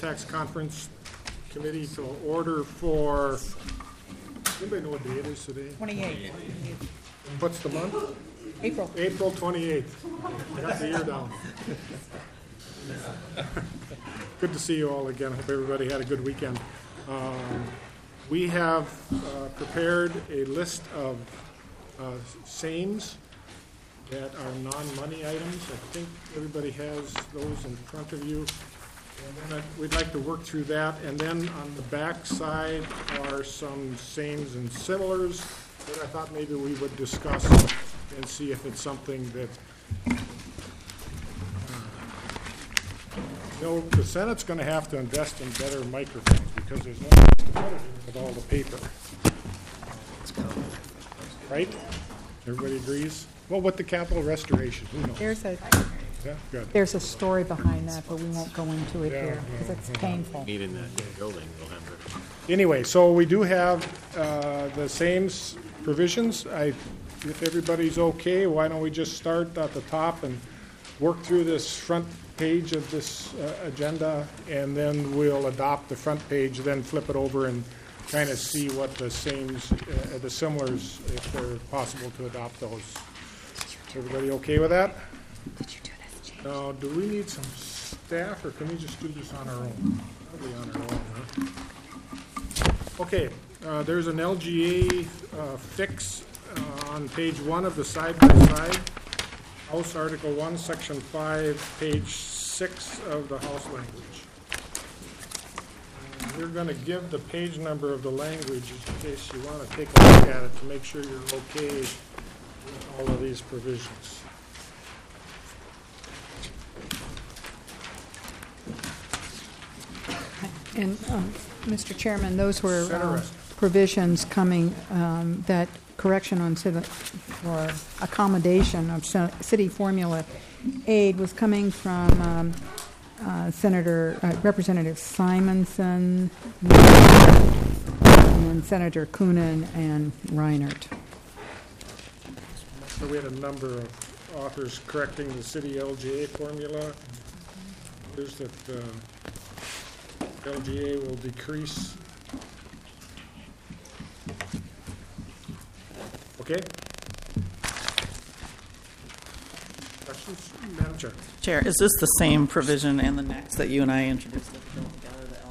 Tax Conference Committee to order for, anybody know what day it is today? 28th. What's the month? April. April 28th. I got the year down. Good to see you all again. Hope everybody had a good weekend. We have prepared a list of SAMEs that are non-money items. I think everybody has those in front of you. And then we'd like to work through that. And then on the back side are some SAMEs and similars that I thought maybe we would discuss and see if it's something that, the Senate's going to have to invest in better microphones because there's no place to put it with all the paper. Right? Everybody agrees? Well, with the capital restoration, who knows? Yeah, good. There's a story behind that, but we won't go into it here because it's painful. Meet in that building, we'll have it. Anyway, so we do have the same provisions. If everybody's okay, why don't we just start at the top and work through this front page of this agenda, and then we'll adopt the front page, then flip it over and kind of see what the similars, if they're possible to adopt those. Everybody okay with that? Now, do we need some staff, or can we just do this on our own? Probably on our own, huh? Okay, there's an LGA fix on page 1 of the side-by-side. House Article 1, Section 5, page 6 of the House language. And we're going to give the page number of the language in case you want to take a look at it to make sure you're okay with all of these provisions. And, Mr. Chairman, those were provisions coming, that correction on for accommodation of city formula aid was coming from Representative Simonson and Senator Coonan and Reinert. So we had a number of authors correcting the city LGA formula. There's that LGA will decrease. Okay? Questions? Madam Chair. Chair, is this the same provision and the next that you and I introduced that go together, the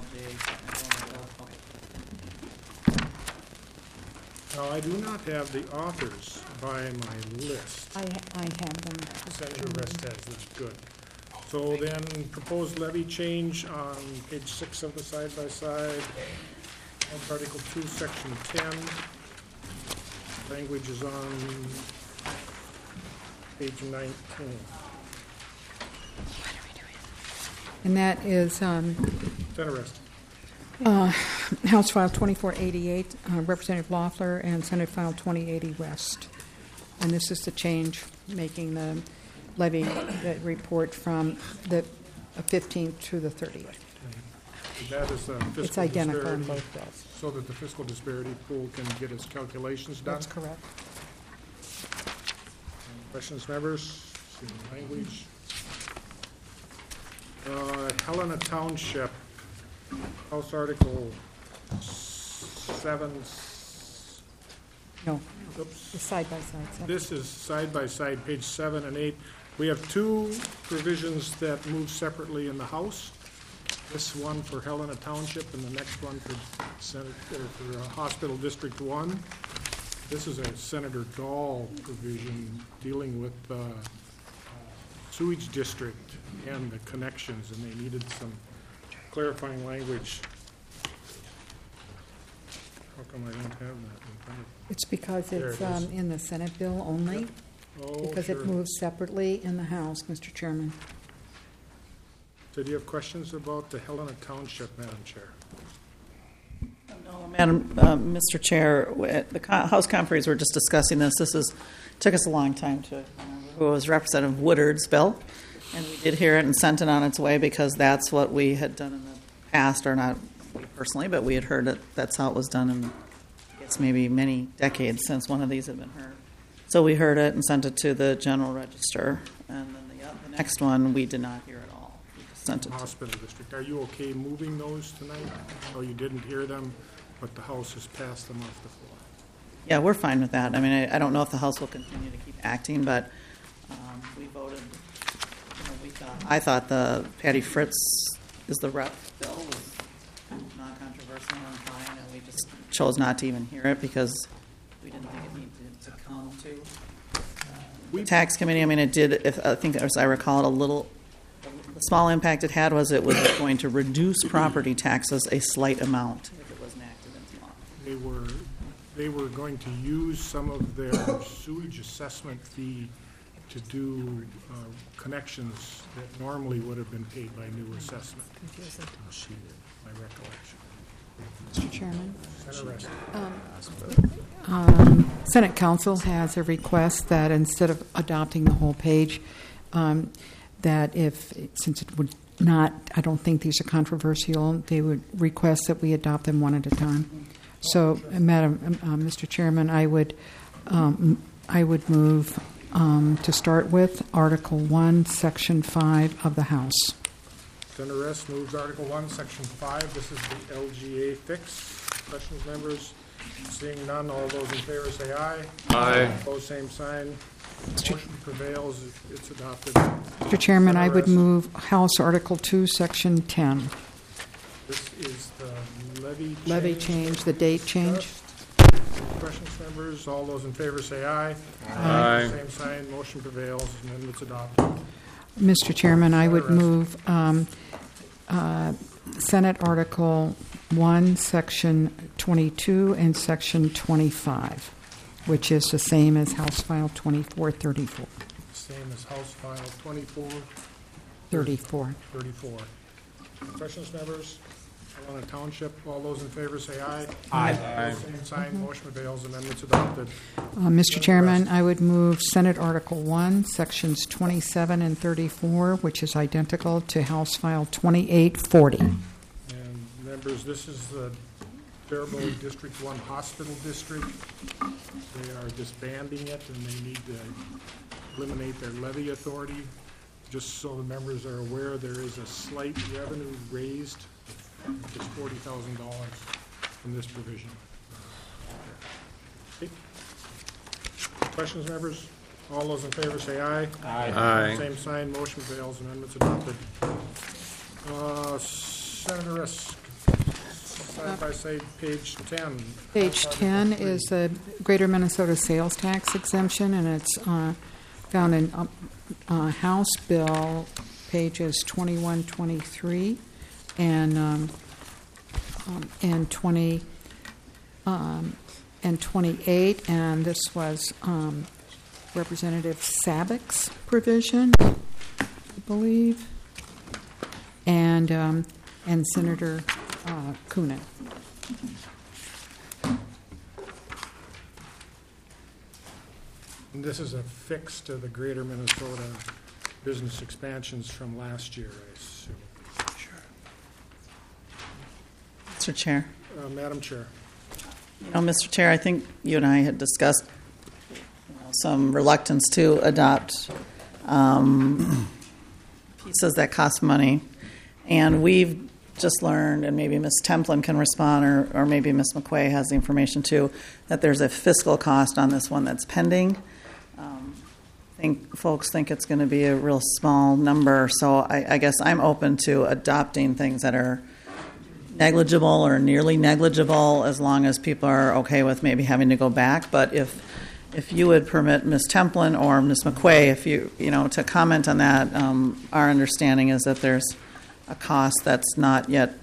LGA? Now, I do not have the authors by my list. I have them. Senator Rest has, that's good. So then, proposed levy change on page 6 of the side-by-side. Article 2, Section 10. Language is on page 19. And that is Senator Rest. House File 2488, Representative Loeffler, and Senate File 2080 West. And this is the change, making the levy report from the 15th to the 30th. That is the fiscal It's identical in disparity, both bills. so that the fiscal disparity pool can get its calculations done. That's correct. Questions, members? See the language. Helena Township, House Article 7. No, Oops. the side-by-side. This is side-by-side, page 7 and 8. We have two provisions that move separately in the House. This one for Helena Township and the next one for Hospital District 1. This is a Senator Dahl provision dealing with sewage district and the connections, and they needed some clarifying language. How come I don't have that in front of me? It's because There it's it is. in the Senate bill only, Yep. Oh, because sure. it moves separately in the House, Mr. Chairman. So do you have questions about the Helena Township, Madam Chair? No, Madam, Mr. Chair, at the House conference, we're just discussing this. Took us a long time to remember who was Representative Woodard's bill, and we did hear it and sent it on its way because that's what we had done in the past, or not we personally, but we had heard that that's how it was done in, I guess, maybe many decades since one of these had been heard. So we heard it and sent it to the General Register, and then the next one we did not hear at all. We just sent it to. Hospital District. Are you okay moving those tonight? Oh, you didn't hear them, but the House has passed them off the floor. Yeah, we're fine with that. I mean, I don't know if the House will continue to keep acting, but we voted, I thought the Patty Fritz is the rep bill was non-controversial and fine, and we just chose not to even hear it because we didn't think it needed to come to the tax committee. I mean, it did, I think, as I recall it, the small impact it had was it was going to reduce property taxes a slight amount if it was enacted into law. They were going to use some of their sewage assessment fee to do connections that normally would have been paid by new assessment. My recollection. Mr. Chairman. Senator Rest. Senate Council has a request that instead of adopting the whole page, that since it would not, I don't think these are controversial, they would request that we adopt them one at a time. So, Mr. Chairman, I would move to start with Article 1, Section 5 of the House. Senator Rest moves Article 1, Section 5. This is the LGA fix. Questions, members? Seeing none, all those in favor say aye. Aye. Opposed, same sign. Motion prevails. It's adopted. Mr. Chairman, I would move House Article 2, Section 10. This is the Levy change, the date change. Questions, members? All those in favor say aye. Aye. Same sign. Motion prevails. Amendment's adopted. Mr. Chairman, I would move Senate Article 1, Section 22 and Section 25, which is the same as House File 2434. Same as House File 34. 34. Questions, members? Alana Township, all those in favor say aye. Aye. Same sign, motion prevails, amendment's adopted. Mr. Chairman, I would move Senate Article 1, Sections 27 and 34, which is identical to House File 2840. And members, this is the Faribault District 1 Hospital District. They are disbanding it, and they need to eliminate their levy authority. Just so the members are aware, there is a slight revenue raised, just $40,000 from this provision. Okay. Questions, members? All those in favor say aye. Aye. Same sign, motion prevails, amendments adopted. Senator Risk, side by side, page 10. Page 10 is the Greater Minnesota Sales Tax Exemption, and it's found in House Bill pages 21, 23, and 20 and 28, and this was Representative Savik's provision, I believe, and Senator Coonan. And this is a fix to the Greater Minnesota business expansions from last year, I assume. Mr. Chair. Madam Chair. Mr. Chair, I think you and I had discussed some reluctance to adopt pieces that cost money. And we've just learned, and maybe Ms. Templin can respond, or maybe Ms. McQuay has the information too, that there's a fiscal cost on this one that's pending. I think folks think it's going to be a real small number, so I guess I'm open to adopting things that are negligible or nearly negligible, as long as people are okay with maybe having to go back. But if you would permit Ms. Templin or Ms. McQuay, if you to comment on that, our understanding is that there's a cost that's not yet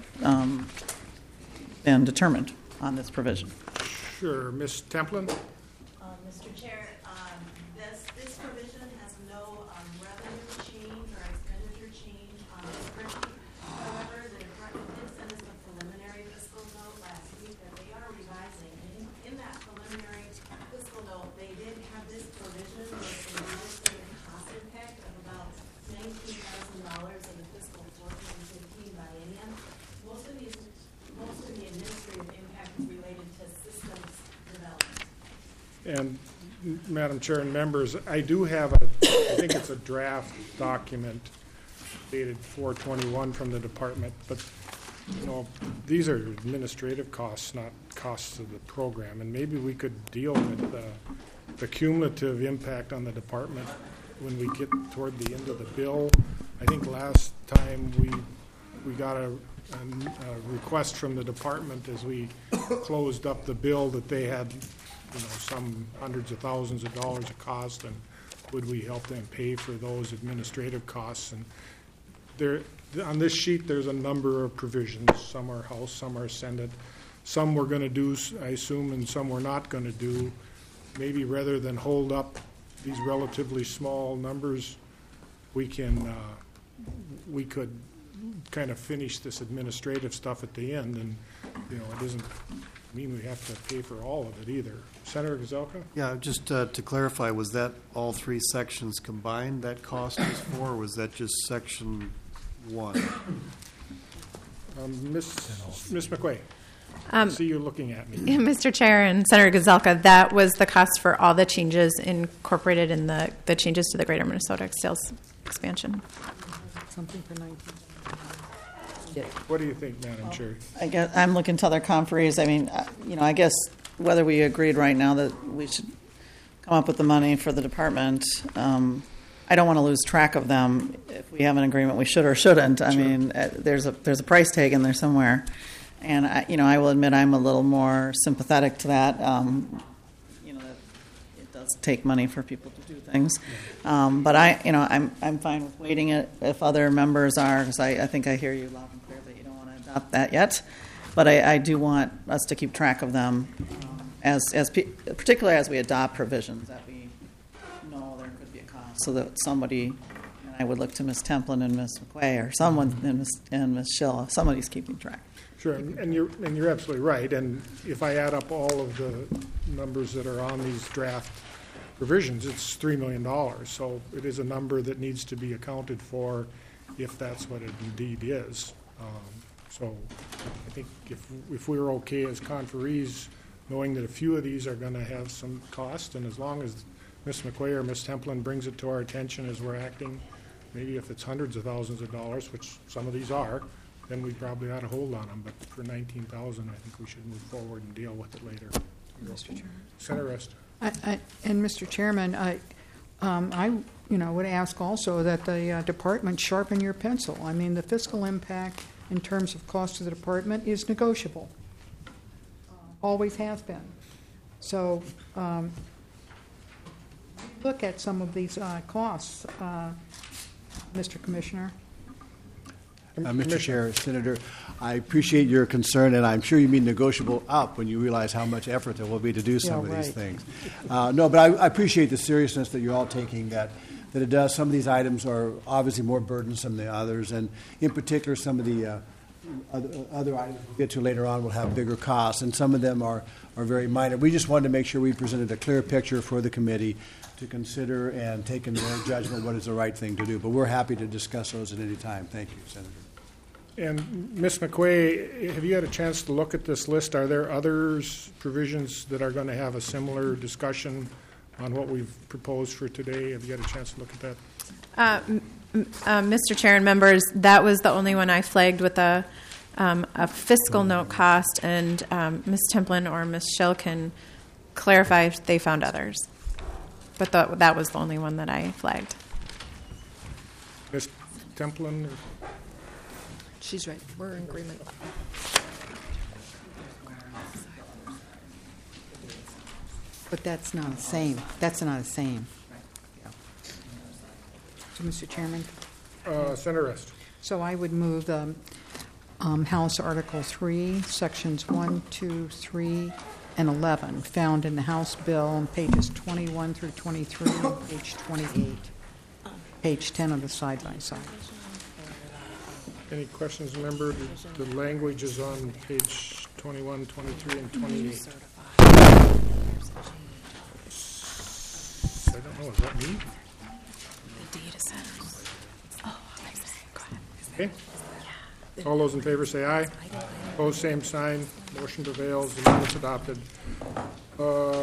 been determined on this provision. Sure. Ms. Templin? Mr. Chair, this provision has no revenue change or expenditure change on the spreadsheet. However, the department did send us a preliminary fiscal note last week that they are revising. And in that preliminary fiscal note, they did have this provision with an administrative cost impact of about $19,000 in the fiscal 14-15 biennium. Most of the administrative impact is related to systems development. And Madam Chair and members, I do have I think it's a draft document dated 4/21 from the department, but, you know, these are administrative costs, not costs of the program, and maybe we could deal with the cumulative impact on the department when we get toward the end of the bill. I think last time we got a request from the department as we closed up the bill that they had, you know, some hundreds of thousands of dollars of cost, and would we help them pay for those administrative costs? And there, on this sheet, there's a number of provisions. Some are House, some are Senate. Some we're going to do, I assume, and some we're not going to do. Maybe rather than hold up these relatively small numbers, we could kind of finish this administrative stuff at the end, and, you know, it doesn't mean we have to pay for all of it either. Senator Gazelka? Yeah, just to clarify, was that all three sections combined that cost was for, or was that just section one? Ms. McQuay? See you looking at me. Mr. Chair and Senator Gazelka, that was the cost for all the changes incorporated in the changes to the Greater Minnesota sales expansion. Something for 19. What do you think, Madam Chair? I guess I'm looking to other conferees. I mean, you know, I guess whether we agreed right now that we should come up with the money for the department, I don't want to lose track of them. If we have an agreement, we should or shouldn't. I mean, there's a price tag in there somewhere, and I will admit I'm a little more sympathetic to that. You know, that it does take money for people to do things, but I'm fine with waiting it if other members are, because I think I hear you loud and clear that you don't want to adopt that yet. But I do want us to keep track of them, particularly as we adopt provisions that we know there could be a cost, so that somebody, and I would look to Ms. Templin and Ms. McQuay or someone and Ms. Schill, if somebody's keeping track. Sure, and you're absolutely right. And if I add up all of the numbers that are on these draft provisions, it's $3 million. So it is a number that needs to be accounted for if that's what it indeed is. So I think if we're okay as conferees, knowing that a few of these are going to have some cost, and as long as Ms. McQuay or Ms. Templin brings it to our attention as we're acting, maybe if it's hundreds of thousands of dollars, which some of these are, then we probably ought to hold on them. But for $19,000, I think we should move forward and deal with it later. Mr. Chairman. Senator Rest. And Mr. Chairman, I would ask also that the department sharpen your pencil. I mean, the fiscal impact in terms of cost to the department is negotiable. Always has been. So look at some of these costs, Mr. Commissioner. Mr. Chair, Senator, I appreciate your concern, and I'm sure you mean negotiable up when you realize how much effort there will be to do some of these things. No, but I appreciate the seriousness that you're all taking, that it does. Some of these items are obviously more burdensome than others, and in particular, some of the other items we'll get to later on will have bigger costs, and some of them are very minor. We just wanted to make sure we presented a clear picture for the committee to consider and take into their judgment what is the right thing to do. But we're happy to discuss those at any time. Thank you, Senator. And Ms. McQuay, have you had a chance to look at this list? Are there other provisions that are going to have a similar discussion on what we've proposed for today? Have you had a chance to look at that? Mr. Chair and members, that was the only one I flagged with a fiscal note cost, and Ms. Templin or Ms. Schill can clarify if they found others. But that was the only one that I flagged. Ms. Templin? She's right. We're in agreement. But that's not the same. That's not the same. So, Mr. Chairman? Senator Rest. So I would move the House Article 3, Sections 1, 2, 3, and 11, found in the House bill on pages 21 through 23, and page 28, page 10 of the side-by-side. Any questions, member? The language is on page 21, 23, and 28. I don't know. Is that me? Okay. All those in favor say aye. Opposed, same sign. Motion prevails. The amendment's adopted.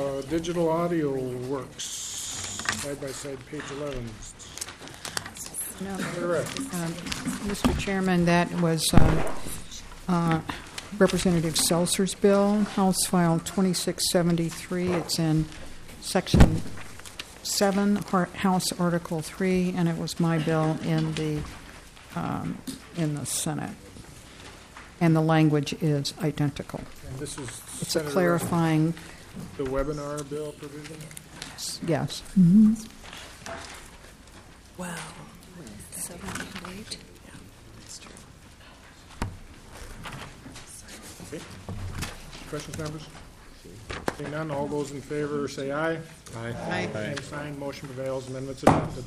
Digital audio works. Side by side, page 11. Senator Rest. Mr. Chairman, that was Representative Seltzer's bill, House File 2673. It's in Section 7, House Article 3, and it was my bill in the Senate. And the language is identical. And this is It's a Senator clarifying, Rest, the webinar bill provision. yes. Wow. 7 and 8. Okay. Questions, members? Seeing none, all those in favor say aye. Aye. Same sign, motion prevails, amendments adopted.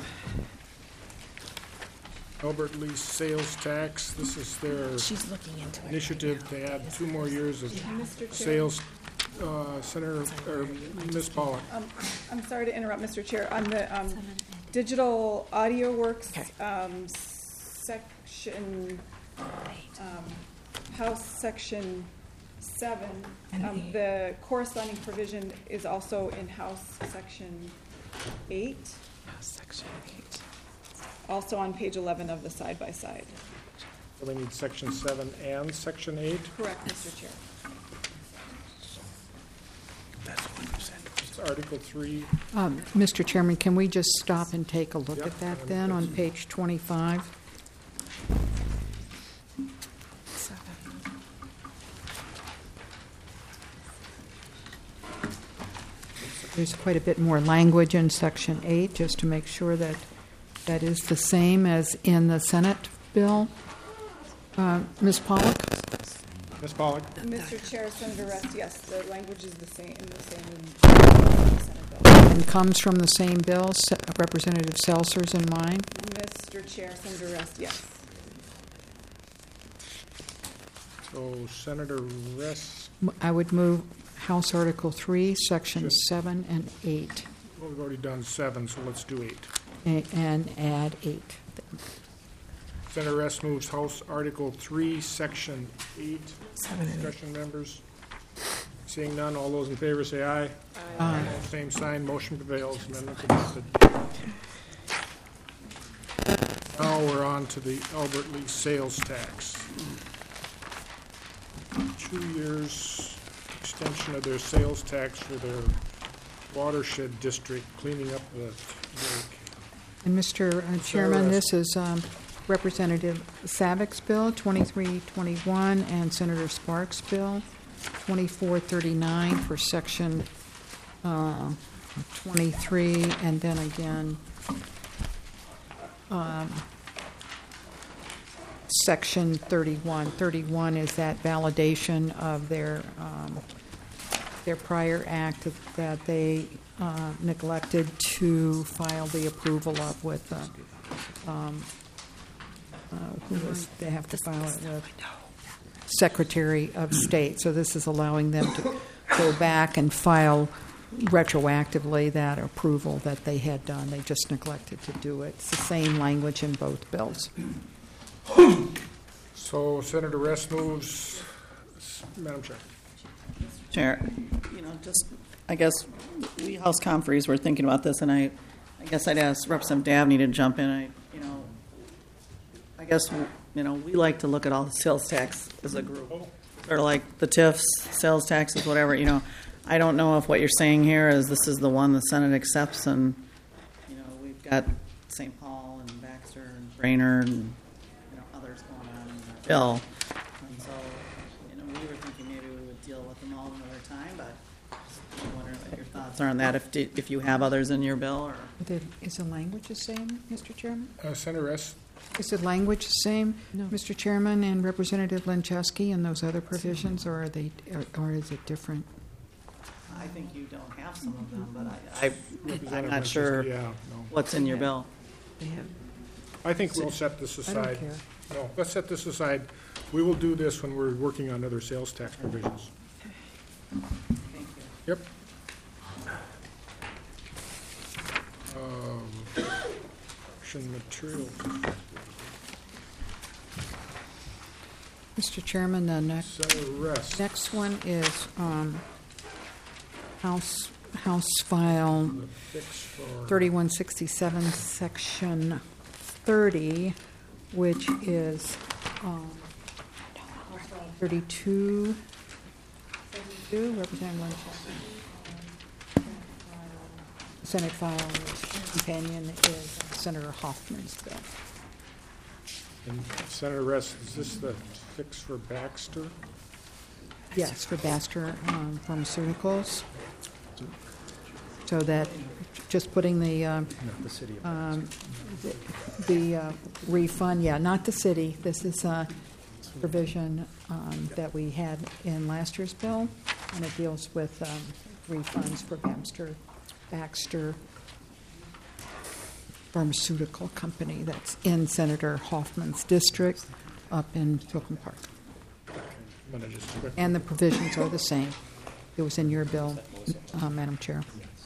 Albert Lease sales tax, this is their She's looking into it. initiative to add 2 more years of sales. Senator, or Ms. Pollock. I'm sorry to interrupt, Mr. Chair. On the Digital Audio Works section, House Section 7, the corresponding provision is also in House Section 8, Section 8. also on page 11 of the side-by-side. So we need Section 7 and Section 8. Correct, Mr. Chair. It's Article 3. Mr. Chairman, can we just stop and take a look Yep. at that then on page 25? 7. There's quite a bit more language in Section 8, just to make sure that that is the same as in the Senate bill. Ms. Pollock? Ms. Pollock. Mr. Chair, Senator Rest, yes, the language is the same in the Senate bill. And comes from the same bill, Representative Seltzer's and mine. Mr. Chair, Senator Rest, yes. So Senator Rest, I would move House Article 3, Sections 7 and 8, well, we've already done 7, so let's do 8. and add 8. Senator Rest moves House Article 3, Section 8. 7 and 8. Discussion, members? Seeing none, all those in favor say aye. Aye. Same sign, motion prevails, amendment adopted. Now we're on to the Albert Lee sales tax. 2 years extension of their sales tax for their watershed district, cleaning up the lake. And Mr. Chairman, this is Representative Savik's bill, 2321, and Senator Sparks' bill, 2439 for Section 23, and then again, Section 31. 31 is that validation of their prior act that they neglected to file the approval of with they have to file it with Secretary of State. So this is allowing them to go back and file retroactively that approval that they had done. They just neglected to do it. It's the same language in both bills. So Senator Rest moves, Madam Chair. Chair, just, I guess, we House conferees were thinking about this, and I guess I'd ask Representative Dabney to jump in. I guess, we like to look at all the sales tax as a group. Or like the TIFs, sales taxes, whatever, I don't know if what you're saying here is this is the one the Senate accepts, and, we've got St. Paul and Baxter and Brainerd and, others going on in the bill. And so, we were thinking maybe we would deal with them all another time, but I wonder what your thoughts are on that, if you have others in your bill, or... Is the language the same, Mr. Chairman? Senator Rest, Is the language the same, Mr. Chairman, and Representative Lenczewski and those other provisions, or or is it different? I think you don't have some of them, but I'm Representative not sure Lenczewski, yeah, no. what's in your bill. I think we'll set this I don't aside. care. No, let's set this aside. We will do this when we're working on other sales tax provisions. Thank you. Yep. Action material. Mr. Chairman, the Senator Rest. next one is House File The fix for 3167, Section 30, which is 32, Representative Winchester. Senate file, which companion is Senator Hoffman's bill. And Senator Rest, is this the fix for Baxter? Yes, for Baxter Pharmaceuticals. So that, just putting the refund, not the city. This is a provision that we had in last year's bill, and it deals with refunds for Baxter Pharmaceutical Company that's in Senator Hoffman's district up in Tilcomb Park. And the provisions are the same. It was in your bill, Madam Chair.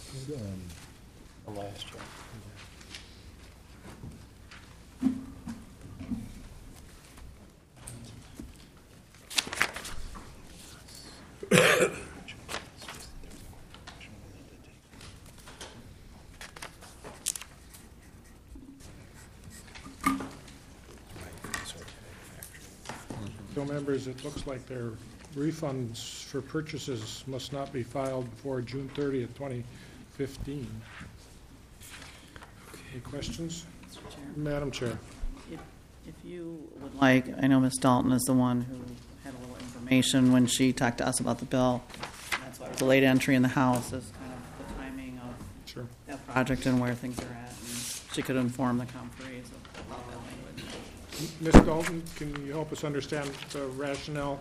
So members, it looks like their refunds for purchases must not be filed before June 30th, 2015. Any questions? Madam Chair. If you would like, I know Ms. Dalton is the one who had a little information when she talked to us about the bill. That's why it was a late entry in the House, is kind of the timing of Sure. that project and where things are at. And she could inform the conferees about that language. Ms. Dalton, can you help us understand the rationale?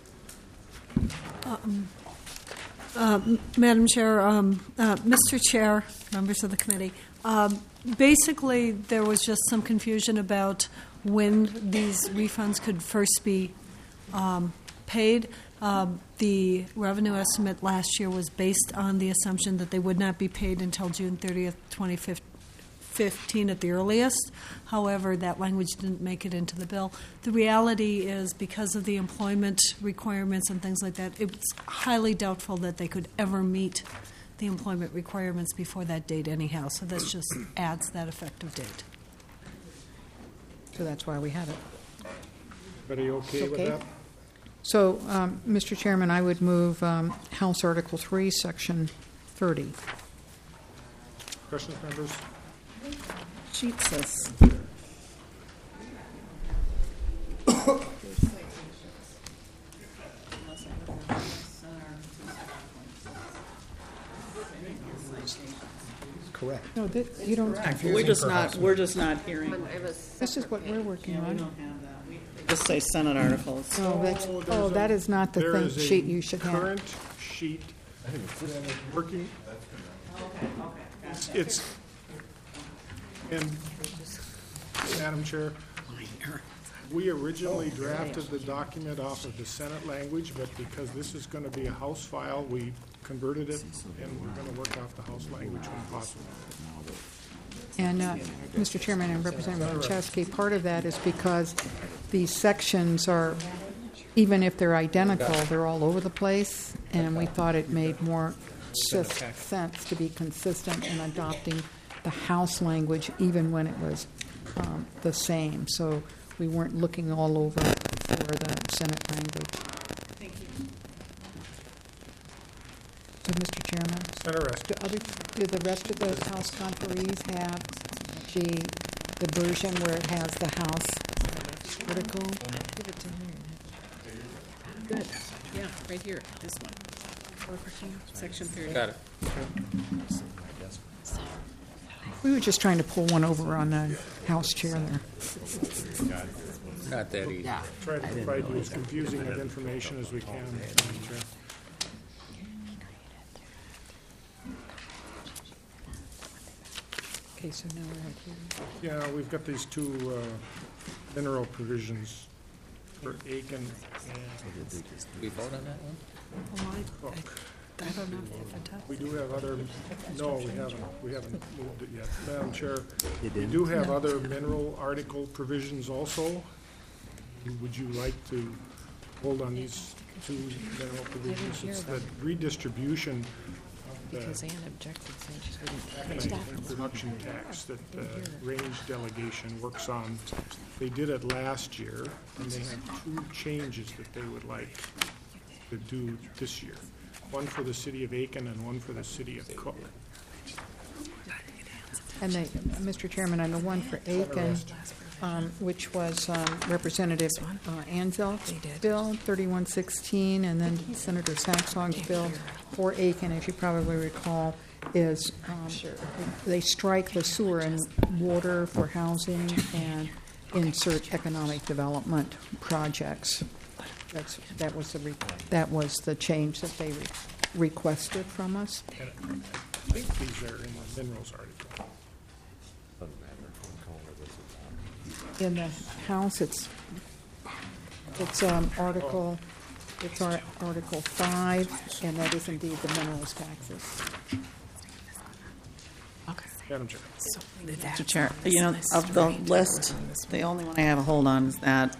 Madam Chair, Mr. Chair, members of the committee, basically there was just some confusion about when these refunds could first be paid. The revenue estimate last year was based on the assumption that they would not be paid until June 30th, 2015 at the earliest. However, that language didn't make it into the bill. The reality is, because of the employment requirements and things like that, it's highly doubtful that they could ever meet the employment requirements before that date anyhow. So this just adds that effective date. So that's why we have it. Everybody okay with that? So, Mr. Chairman, I would move House Article 3, Section 30. Questions, members? Sheet says. Correct. No, you don't. We're just not hearing. This is what we're working We on. don't have that. We just say Senate articles. That is not the There thing is a sheet you should have. current sheet working. It's, and Madam Chair, we originally drafted the document off of the Senate language, but because this is going to be a House file, we converted it, and we're going to work off the House language when possible. And, Mr. Chairman and Representative Chesky, part of that is because these sections are, even if they're identical, they're all over the place, and we thought it made more sense to be consistent in adopting the House language even when it was the same. So we weren't looking all over for the Senate language. Thank you. So, Mr. Chairman, Senator Rest. do the rest of the House conferees have the version where it has the House article? Good. Yeah, right here, this one. Section 30. Got it. We were just trying to pull one over on the House chair there. Not that easy. Try to provide you as confusing of information as we can, Madam Chair. Okay, so now we're right here. Yeah, we've got these two mineral provisions for Aiken and We vote on that one? Cook. I don't know if I touched. We do have other, no, we haven't moved it yet. Madam Chair, we do have other mineral article provisions also. Would you like to hold on these two mineral provisions? It's the redistribution Because Ann objected, saying she wouldn't. mechanizing production tax that the range delegation works on. They did it last year, and they have 2 changes that they would like to do this year. One for the city of Aiken and one for the city of Cook. And they, Mr. Chairman, on the one for Aiken, which was Representative Anzel's bill, 3116, and then Senator Saxon's bill for Aiken, as you probably recall, is they strike the sewer and water for housing and insert economic development projects. That was the change that they requested from us. And I think these are in the minerals article. In the House, it's Article 5, and that is indeed the minerals taxes. Madam Chair. Mr. Chair, you know, of the list, the only one I have a hold on is that,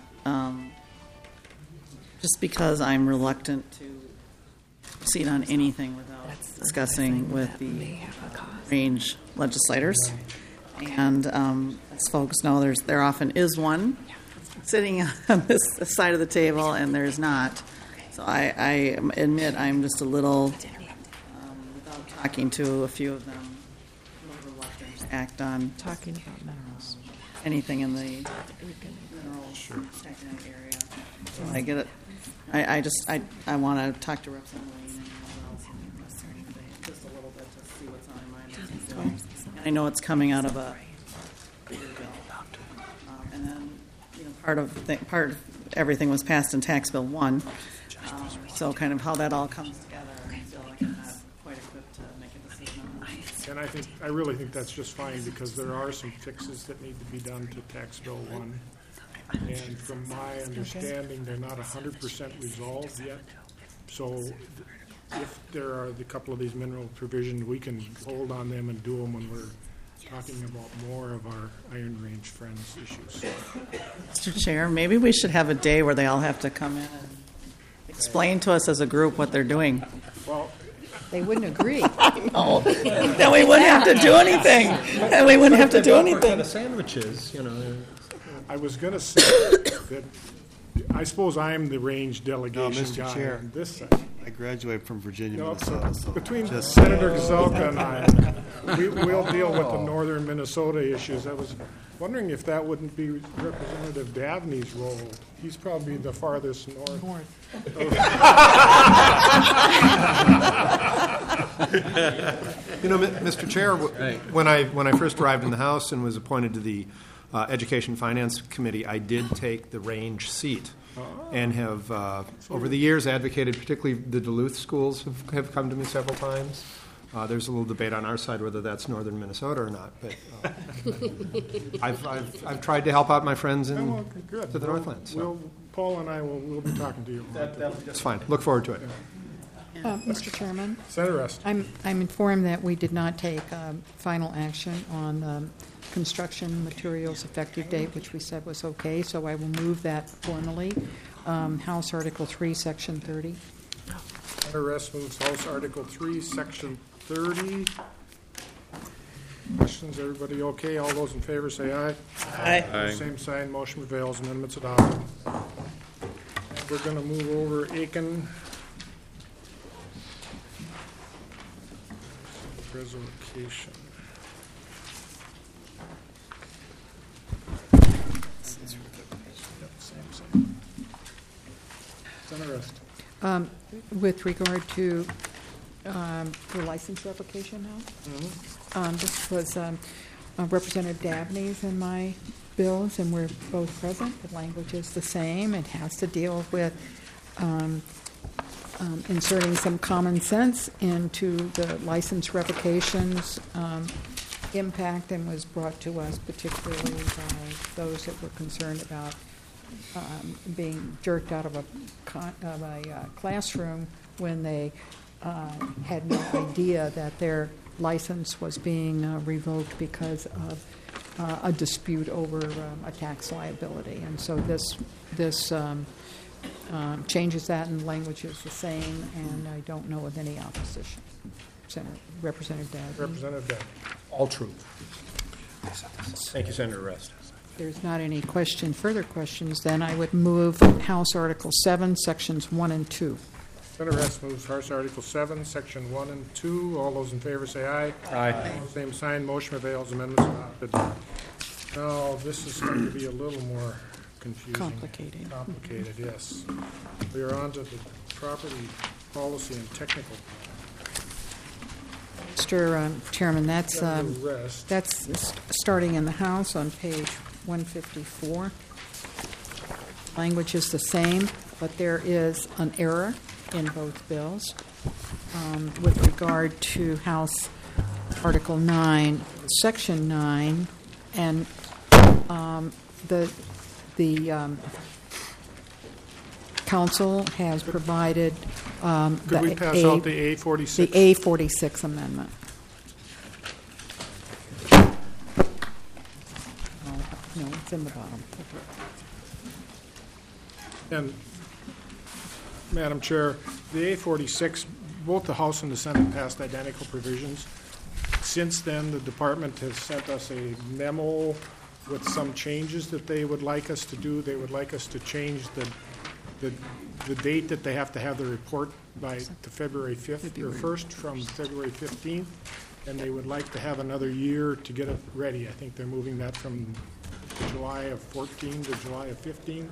just because I'm reluctant to proceed on anything without discussing with the range legislators. And as folks know, there often is one sitting on this side of the table, and there's not. So I admit I'm just a little, without talking to a few of them, a little reluctant to act on Talking about minerals. anything in the minerals area. So I get it. I want to talk to Representative Lane and everyone else just a little bit to see what's on my mind. I know it's coming out of a bigger bill. And then, you know, part of everything was passed in Tax Bill 1. So kind of how that all comes together, I feel like I'm not quite equipped to make a decision on that. And I really think that's just fine, because there are some fixes that need to be done to Tax Bill 1. And from my understanding, they're not 100% resolved yet. So if there are a couple of these mineral provisions, we can hold on them and do them when we're talking about more of our Iron Range Friends issues. Mr. Chair, maybe we should have a day where they all have to come in and explain to us as a group what they're doing. Well, They wouldn't agree. No, then we wouldn't have to do anything. And we wouldn't have to do anything. The sandwiches, you know. I was going to say that I suppose I'm the range delegation Mr. guy Chair. on this side. I graduated from Virginia, No, Minnesota, so between just Senator Gazelka and I, we'll deal with the northern Minnesota issues. I was wondering if that wouldn't be Representative Dabney's role. He's probably the farthest north. You know, Mr. Chair, when I first arrived in the House and was appointed to the Education Finance Committee, I did take the range seat and have, over the years, advocated, particularly the Duluth schools have come to me several times. There's a little debate on our side whether that's northern Minnesota or not, but I've tried to help out my friends to the Northland. So. Paul and I will be talking to you. That's fine. Look forward to it. Mr. Chairman, Senator Rest. I'm informed that we did not take final action on construction materials effective date, which we said was okay, so I will move that formally. House Article 3, Section 30. Senator Rest moves House Article 3, Section 30. Questions? Everybody okay? All those in favor say aye. Aye. Same sign. Motion prevails. Amendments adopted. We're going to move over Aiken. Resolution. Senator Rest. With regard to the license revocation now, this was Representative Dabney's and my bills, and we're both present. The language is the same. It has to deal with inserting some common sense into the license revocations impact, and was brought to us particularly by those that were concerned about being jerked out of a classroom when they had no idea that their license was being revoked because of a dispute over a tax liability. And so this changes that, and the language is the same, and I don't know of any opposition. Representative Dad. Representative Dad. All truth. Thank you, Senator Rest. If there's not any further questions, then I would move House Article 7, Sections 1 and 2. Senator Rest moves House Article 7, Section 1 and 2. All those in favor say aye. Aye. Same sign, motion prevails, amendments adopted. Now, this is going to be a little more confusing. Complicated, yes. We are on to the property policy and technical. Mr. Chairman, that's Rest. starting in the House on page 154. Language is the same, but there is an error in both bills with regard to House Article 9, Section 9, and the council has provided Could we pass out the A46? The A46 amendment. No, it's in the bottom. And, Madam Chair, the A46, both the House and the Senate passed identical provisions. Since then, the department has sent us a memo with some changes that they would like us to do. They would like us to change the date that they have to have the report by to February 5th or 1st from February 15th, and they would like to have another year to get it ready. I think they're moving that from July of 14 to July of 15.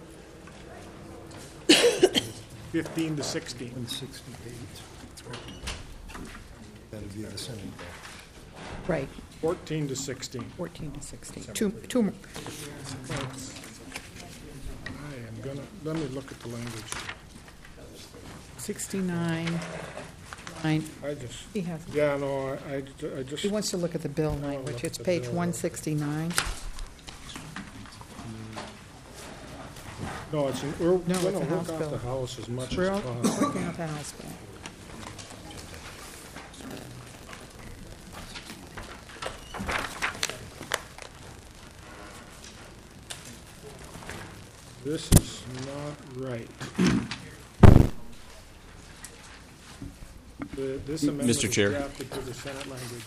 15 to 16. 168. That would be the Senate. Right. 14 to 16. 14 to 16. Two more. Let me look at the language. 69. I just. He has. Yeah, no, I just. He wants to look at the bill language. It's page 169. No, it's we're going to it's a work House off bill. the House as much We're as possible. working out the House bill. This is not right. This amendment Mr. Chair. is drafted to the Senate language.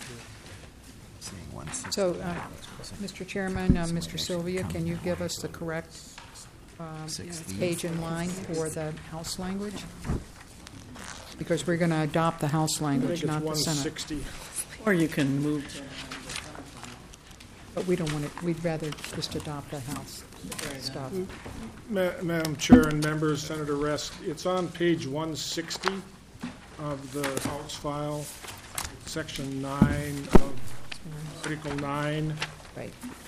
So, Mr. Chairman, Mr. Sylvia, can you give us the correct page and line for the House language? Because we're going to adopt the House I language, think it's not the Senate. 160. Or you can move to But we don't want it, we'd rather just adopt the House stuff. Madam Chair and members, Senator Rest, it's on page 160 of the House file, section 9 of Article 9. Right.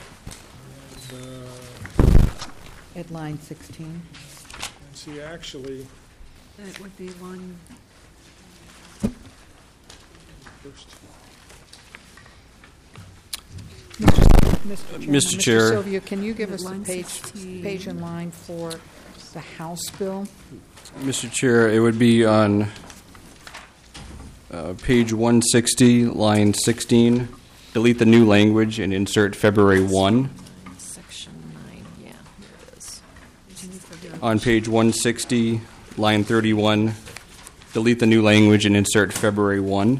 And, At line 16. see, actually, That would be one. first. Mr. Chair. Sylvia, can you give us the Line page 16. and line for the House bill? Mr. Chair, it would be on page 160, line 16. Delete the new language and insert February 1. Section 9, yeah, there it is. On page 160, line 31, delete the new language and insert February 1.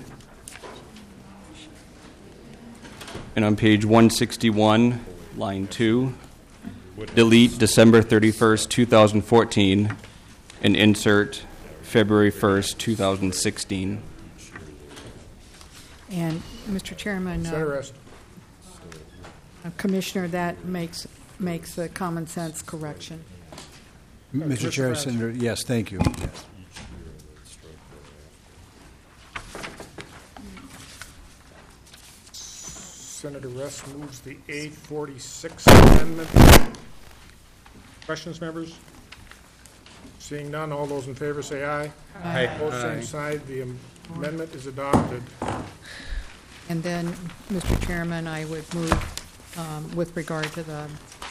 And on page 161, line 2, delete December 31st, 2014, and insert February 1st, 2016. And, Mr. Chairman, Senator Rest. Commissioner, that makes a common sense correction. Mr. Chair, Cratchit. Senator, yes, thank you. Yes. Senator Rest moves the A46 amendment. Questions, members? Seeing none, all those in favor say aye. Aye. Opposed, same side. The amendment is adopted. And then, Mr. Chairman, I would move, with regard to the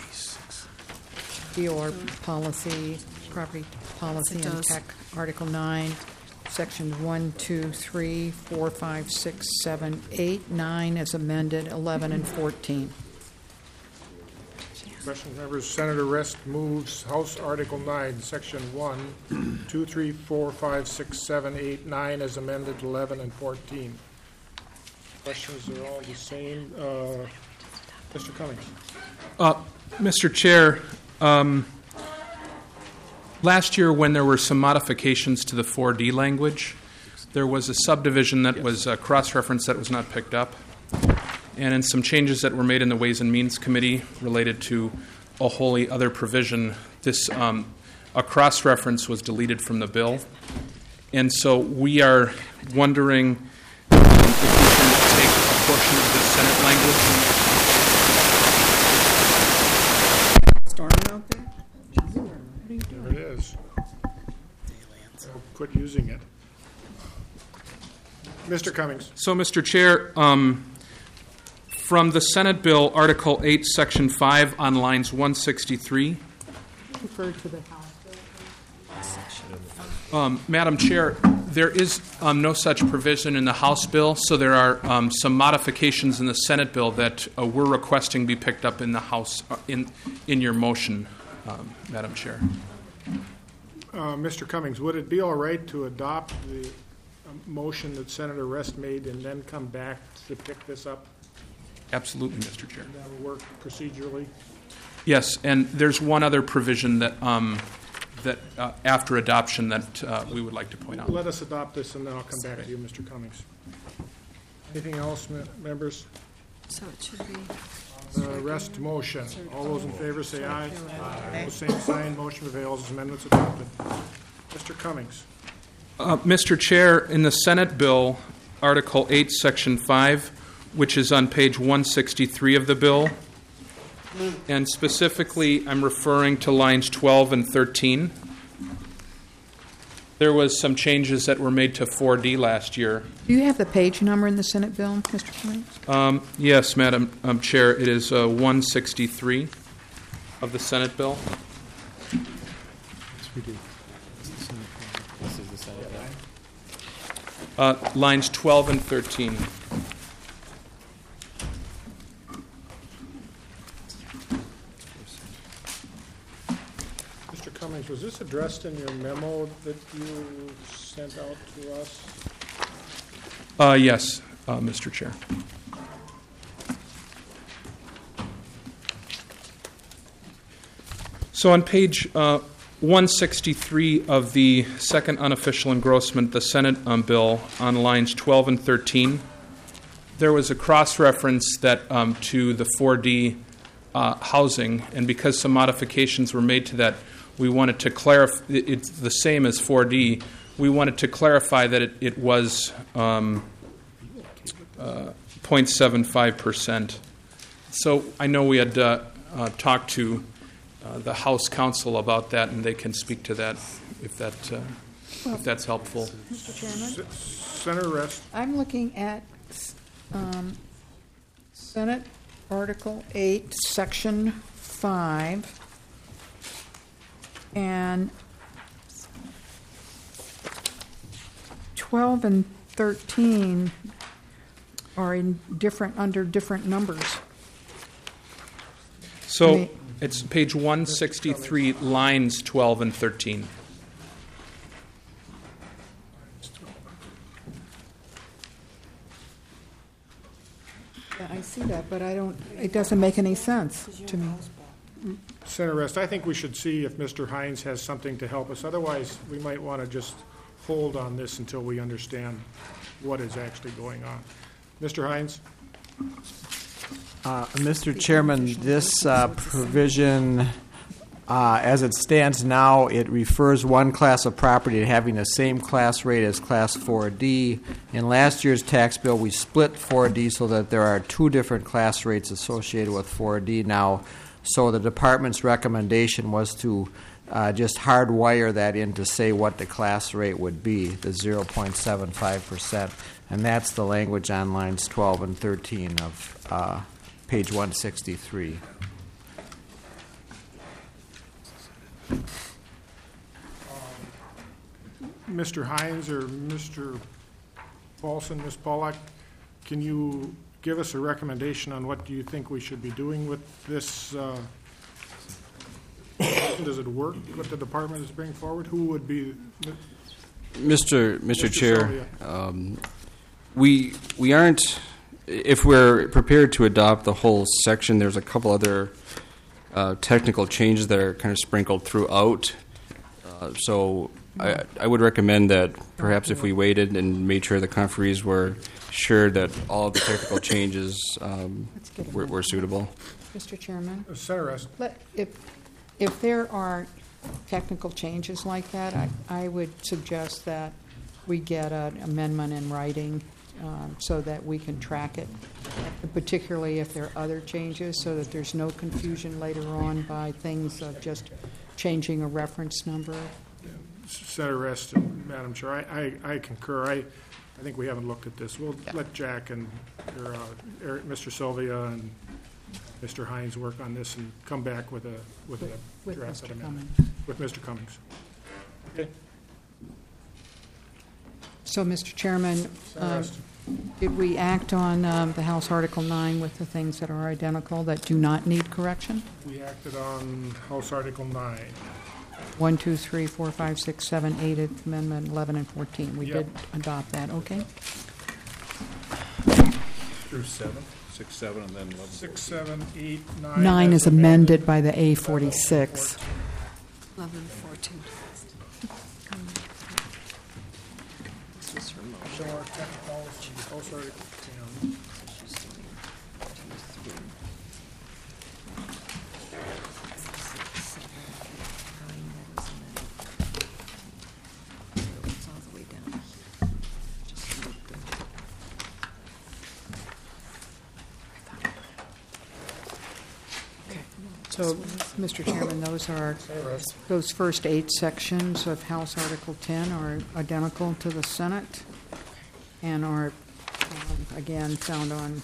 DOR policy, property policy It and does. tech, Article 9, Sections 1, 2, 3, 4, 5, 6, 7, 8, 9 as amended, 11, and 14. Questions, members? Senator Rest moves House Article 9, Section 1, 2, 3, 4, 5, 6, 7, 8, 9 as amended, 11, and 14. Questions are all the same. Mr. Cummings. Mr. Chair, last year when there were some modifications to the 4D language, there was a subdivision that was a cross-reference that was not picked up. And in some changes that were made in the Ways and Means Committee related to a wholly other provision, this a cross-reference was deleted from the bill. And so we are wondering if we can take a portion of the Senate language. Storming out there? There it is. I'll quit using it. Mr. Cummings. So, Mr. Chair, from the Senate bill, Article 8, Section 5, on lines 163. Refer to the House. Madam Chair, there is no such provision in the House bill, so there are some modifications in the Senate bill that we're requesting be picked up in the House in your motion, Madam Chair. Mr. Cummings, would it be all right to adopt the motion that Senator Rest made and then come back to pick this up? Absolutely, Mr. Chair. That will work procedurally? Yes, and there's one other provision that after adoption that we would like to point out. Let us adopt this, and then I'll come back to you, Mr. Cummings. Anything else, members? So it should be. Rest motion. All those in favor say aye. Aye. Same sign. Motion prevails. Amendments adopted. Mr. Cummings. Mr. Chair, in the Senate bill, Article 8, Section 5, which is on page 163 of the bill, and specifically I'm referring to lines 12 and 13. There was some changes that were made to 4D last year. Do you have the page number in the Senate bill, Mr. Cummings? Yes, Madam Chair, it is 163 of the Senate bill. Yes, we do. This is the Senate bill. Lines 12 and 13. Mr. Cummings, was this addressed in your memo that you sent out to us? Yes, Mr. Chair. So on page 163 of the second unofficial engrossment, the Senate bill, on lines 12 and 13, there was a cross-reference that to the 4D housing, and because some modifications were made to that, we wanted to clarify, it's the same as 4D, we wanted to clarify that it was 0.75%. So I know we had talked to the House Counsel about that, and they can speak to that if that's helpful. Mr. Chairman? Senator Rest. I'm looking at Senate Article 8, Section 5, and 12 and 13 are in under different numbers. So it's page 163, lines 12 and 13. Yeah, I see that, but it doesn't make any sense to me. Senator Rest, I think we should see if Mr. Hines has something to help us. Otherwise, we might want to just hold on this until we understand what is actually going on. Mr. Hines? Mr. Chairman, this provision, as it stands now, it refers one class of property to having the same class rate as Class 4D. In last year's tax bill, we split 4D so that there are two different class rates associated with 4D now. So the department's recommendation was to just hardwire that in to say what the class rate would be, the 0.75%. And that's the language on lines 12 and 13 of page 163. Mr. Hines or Mr. Paulson, Ms. Pollack, can you give us a recommendation on what do you think we should be doing with this question, does it work, what the department is bringing forward? Who would be? Mr. Chair, Sylvia. we aren't, if we're prepared to adopt the whole section, there's a couple other technical changes that are kind of sprinkled throughout. So I would recommend that perhaps if we waited and made sure the conferees were sure that all of the technical changes were suitable. Mr. Chairman? Senator Rest. If there are technical changes like that, I would suggest that we get an amendment in writing so that we can track it, particularly if there are other changes, so that there's no confusion later on by things of just changing a reference number. Senator Rest, Madam Chair, I concur. I think we haven't looked at this. We'll let Jack and Mr. Sylvia and Mr. Hines work on this and come back with a draft Mr. amendment. With Mr. Cummings. Okay. So, Mr. Chairman, did we act on the House Article 9 with the things that are identical that do not need correction? We acted on House Article 9. 1, 2, 3, 4, 5, 6, 7, 8, Amendment 11 and 14. We did adopt that, okay? Through 7, 6, 7, and then 11. 6, 7, 8, 9. 9 is amended by the A46. 11, 14. So our technical House Article 10. So, Mr. Chairman, those first 8 sections of House Article 10 are identical to the Senate and are, again, found on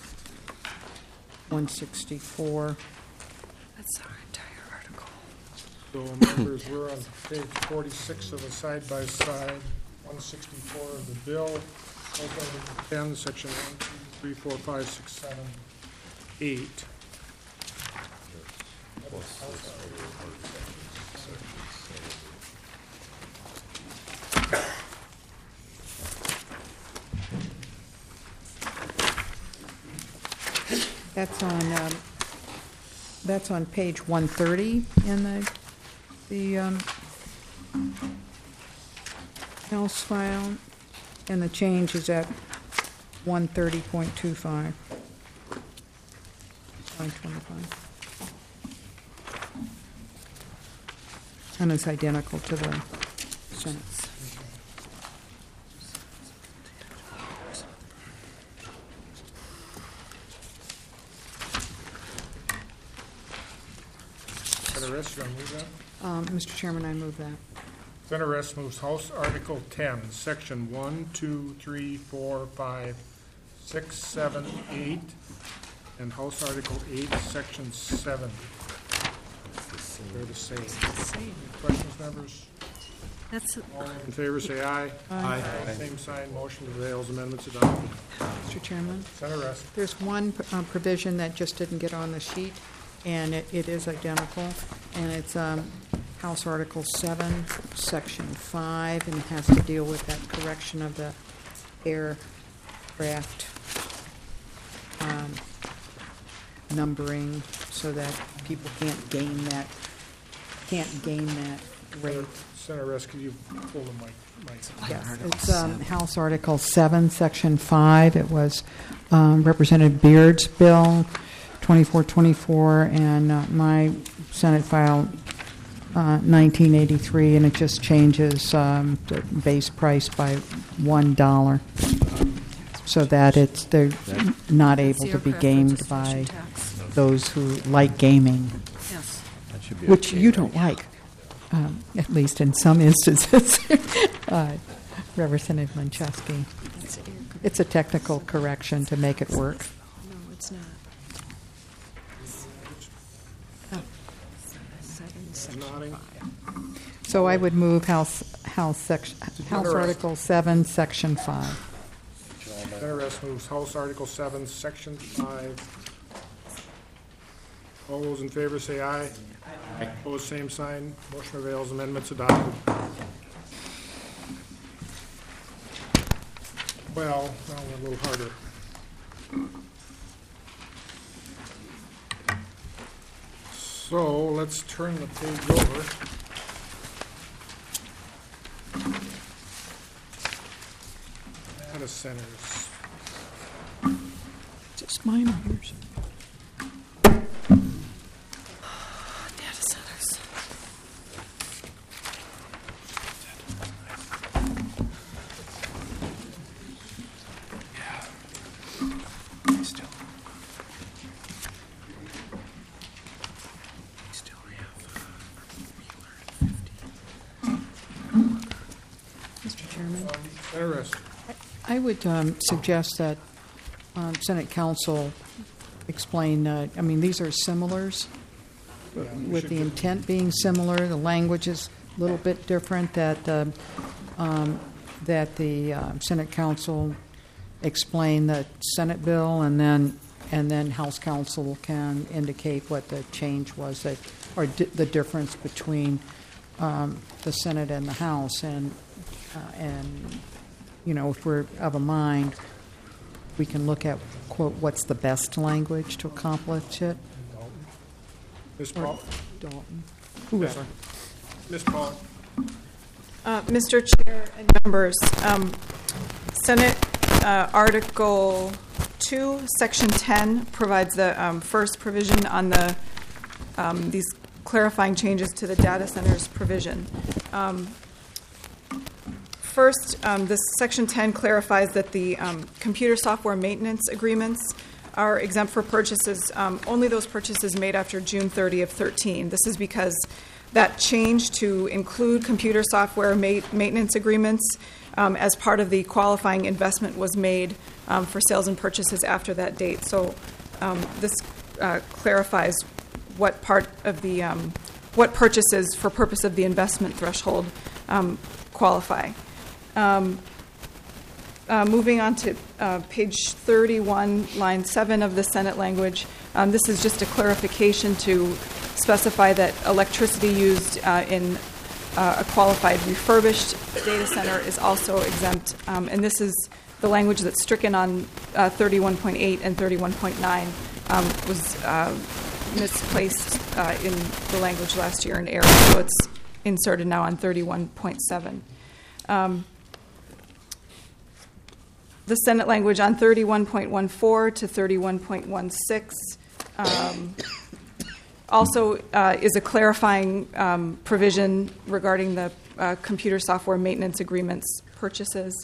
164. That's our entire article. So, members, we're on page 46 of the side-by-side, 164 of the bill, House Article 10, section 1, 2, 3, 4, 5, 6, 7, 8. That's on page 130 in the House file, and the change is at 130.25. Line 25. And it's identical to the Senate. Senator Rest, you want to move that? Mr. Chairman, I move that. Senator Rest moves House Article 10, section 1, 2, 3, 4, 5, 6, 7, 8, and House Article 8, section 7. They're the same. Questions, members? All in favor, say aye. Aye. Same sign, motion prevails, amendments adopted. Mr. Chairman? Senator Rest. There's one provision that just didn't get on the sheet, and it is identical, and it's House Article 7, Section 5, and it has to deal with that correction of the aircraft numbering so that people can't gain that rate. Senator Rest, could you pull the mic? Yes, it's House Article 7, Section 5. It was Representative Beard's bill, 2424, and my Senate file, 1983, and it just changes the base price by $1 so that they're not able to be gamed by those who like gaming, Yes. which you don't like, at least in some instances. Representative Munchesky. It's a technical correction to make it work. No, it's not. Nodding. So I would move House Article 7, Section 5. Senator Rest moves House Article 7, Section 5. All those in favor say aye. Aye. Opposed, same sign. Motion prevails. Amendments adopted. Well, now we're a little harder. So let's turn the page over. Data centers. Just mine or yours? Data centers. Mr. Chairman? Interesting. I would suggest that Senate Council explain, I mean, these are similars, with the intent being similar, the language is a little bit different, that the Senate Council explain the Senate bill, and then House Council can indicate what the change was, that, or the difference between the Senate and the House, and you know, if we're of a mind, we can look at, quote, what's the best language to accomplish it. Ms. Paul? Dalton. Whoever. Ms. Paul? Mr. Chair and members, Senate Article 2, Section 10 provides the first provision on the these clarifying changes to the data centers provision. First, this Section 10 clarifies that the computer software maintenance agreements are exempt for purchases, only those purchases made after June 30 of 13. This is because that change to include computer software maintenance agreements as part of the qualifying investment was made for sales and purchases after that date. So this clarifies what part of the what purchases for purpose of the investment threshold qualify. Moving on to page 31, line 7 of the Senate language, this is just a clarification to specify that electricity used in a qualified refurbished data center is also exempt. And this is the language that's stricken on 31.8 and 31.9 was misplaced in the language last year in error, so it's inserted now on 31.7. The Senate language on 31.14 to 31.16 also is a clarifying provision regarding the computer software maintenance agreements purchases,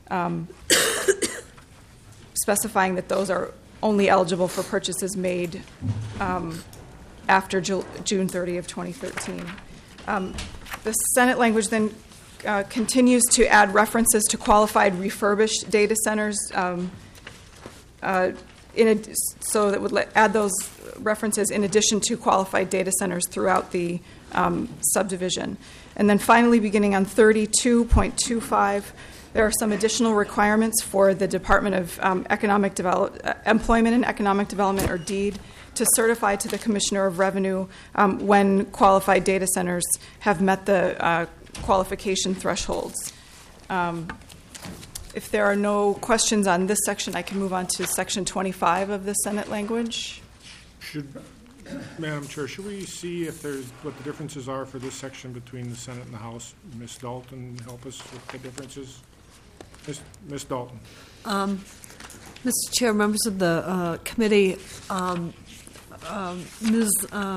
specifying that those are only eligible for purchases made after June 30 of 2013. The Senate language then continues to add references to qualified refurbished data centers, so that would add those references in addition to qualified data centers throughout the subdivision. And then finally, beginning on 32.25, there are some additional requirements for the Department of Employment and Economic Development, or DEED, to certify to the Commissioner of Revenue when qualified data centers have met the qualification thresholds. If there are no questions on this section, I can move on to section 25 of the Senate language. Madam Chair, should we see if there's what the differences are for this section between the Senate and the House? Ms. Dalton, help us with the differences. Ms. Dalton. Mr. Chair, members of the committee, Ms.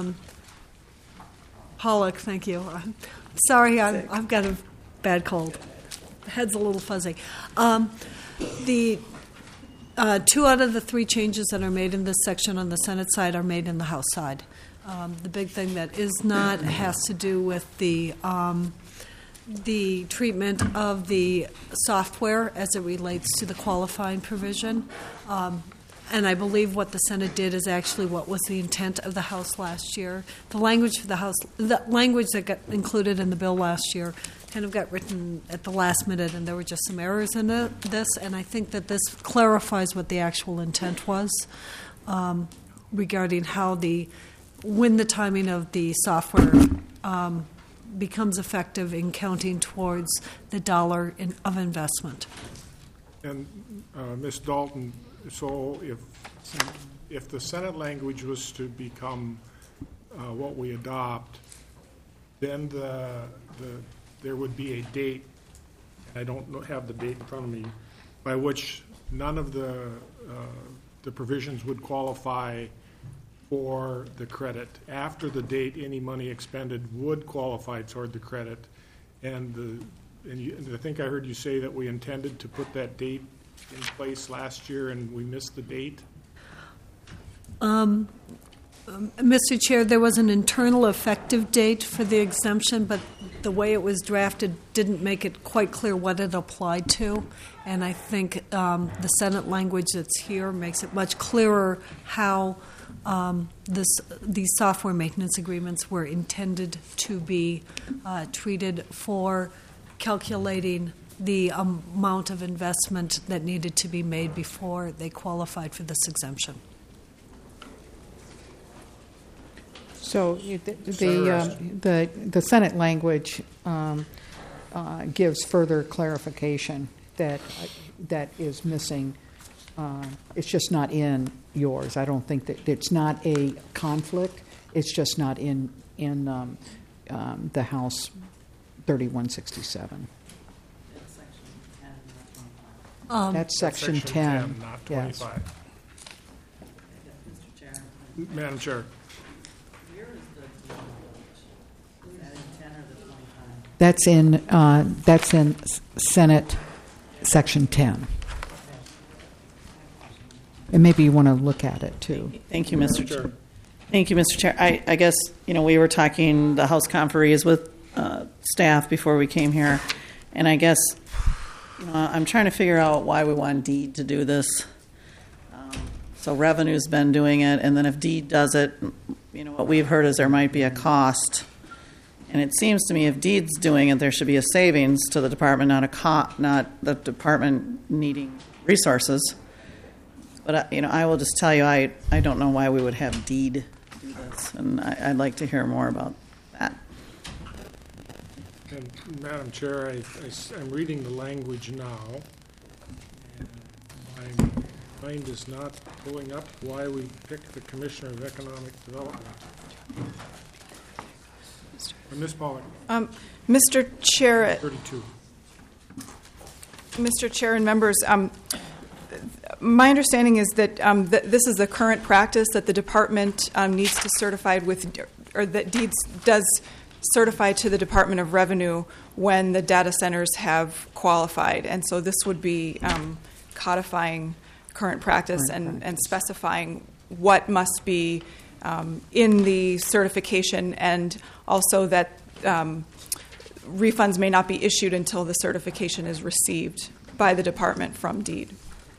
Pollock, thank you. Sorry, I've got a bad cold. The head's a little fuzzy. The 2 out of the 3 changes that are made in this section on the Senate side are made in the House side. The big thing that is not has to do with the treatment of the software as it relates to the qualifying provision. And I believe what the Senate did is actually what was the intent of the House last year. The language for the House, the language that got included in the bill last year kind of got written at the last minute, and there were just some errors in this, and I think that this clarifies what the actual intent was regarding how the when the timing of the software becomes effective in counting towards the dollar of investment. And Ms. Dalton, so if the Senate language was to become what we adopt, then there would be a date, I don't have the date in front of me, by which none of the provisions would qualify for the credit. After the date, any money expended would qualify toward the credit. And I think I heard you say that we intended to put that date in place last year and we missed the date? Mr. Chair, there was an internal effective date for the exemption, but the way it was drafted didn't make it quite clear what it applied to. And I think the Senate language that's here makes it much clearer how these software maintenance agreements were intended to be treated for calculating the amount of investment that needed to be made before they qualified for this exemption. So the Senate language gives further clarification that is missing. It's just not in yours. I don't think that it's not a conflict. It's just not in the House 3167. That's Section 10. Not Yes. 25. Madam Chair. That's in Senate Section 10. And maybe you want to look at it too. Thank you, Mr. Chair. Thank you, Mr. Chair. I guess, we were talking the House conferees with staff before we came here, and I guess, I'm trying to figure out why we want Deed to do this. So Revenue's been doing it, and then if Deed does it, what we've heard is there might be a cost. And it seems to me if Deed's doing it, there should be a savings to the department, not the department needing resources. But I will just tell you, I don't know why we would have Deed do this, and I'd like to hear more about that. And Madam Chair, I'm reading the language now, and my mind is not pulling up why we picked the Commissioner of Economic Development. Ms. Pollack. Mr. Chair. 32. Mr. Chair and members, my understanding is that this is the current practice that the department needs to certify or that Deeds does certify to the Department of Revenue when the data centers have qualified. And so this would be codifying current practice and specifying what must be in the certification, and also that refunds may not be issued until the certification is received by the department from Deed.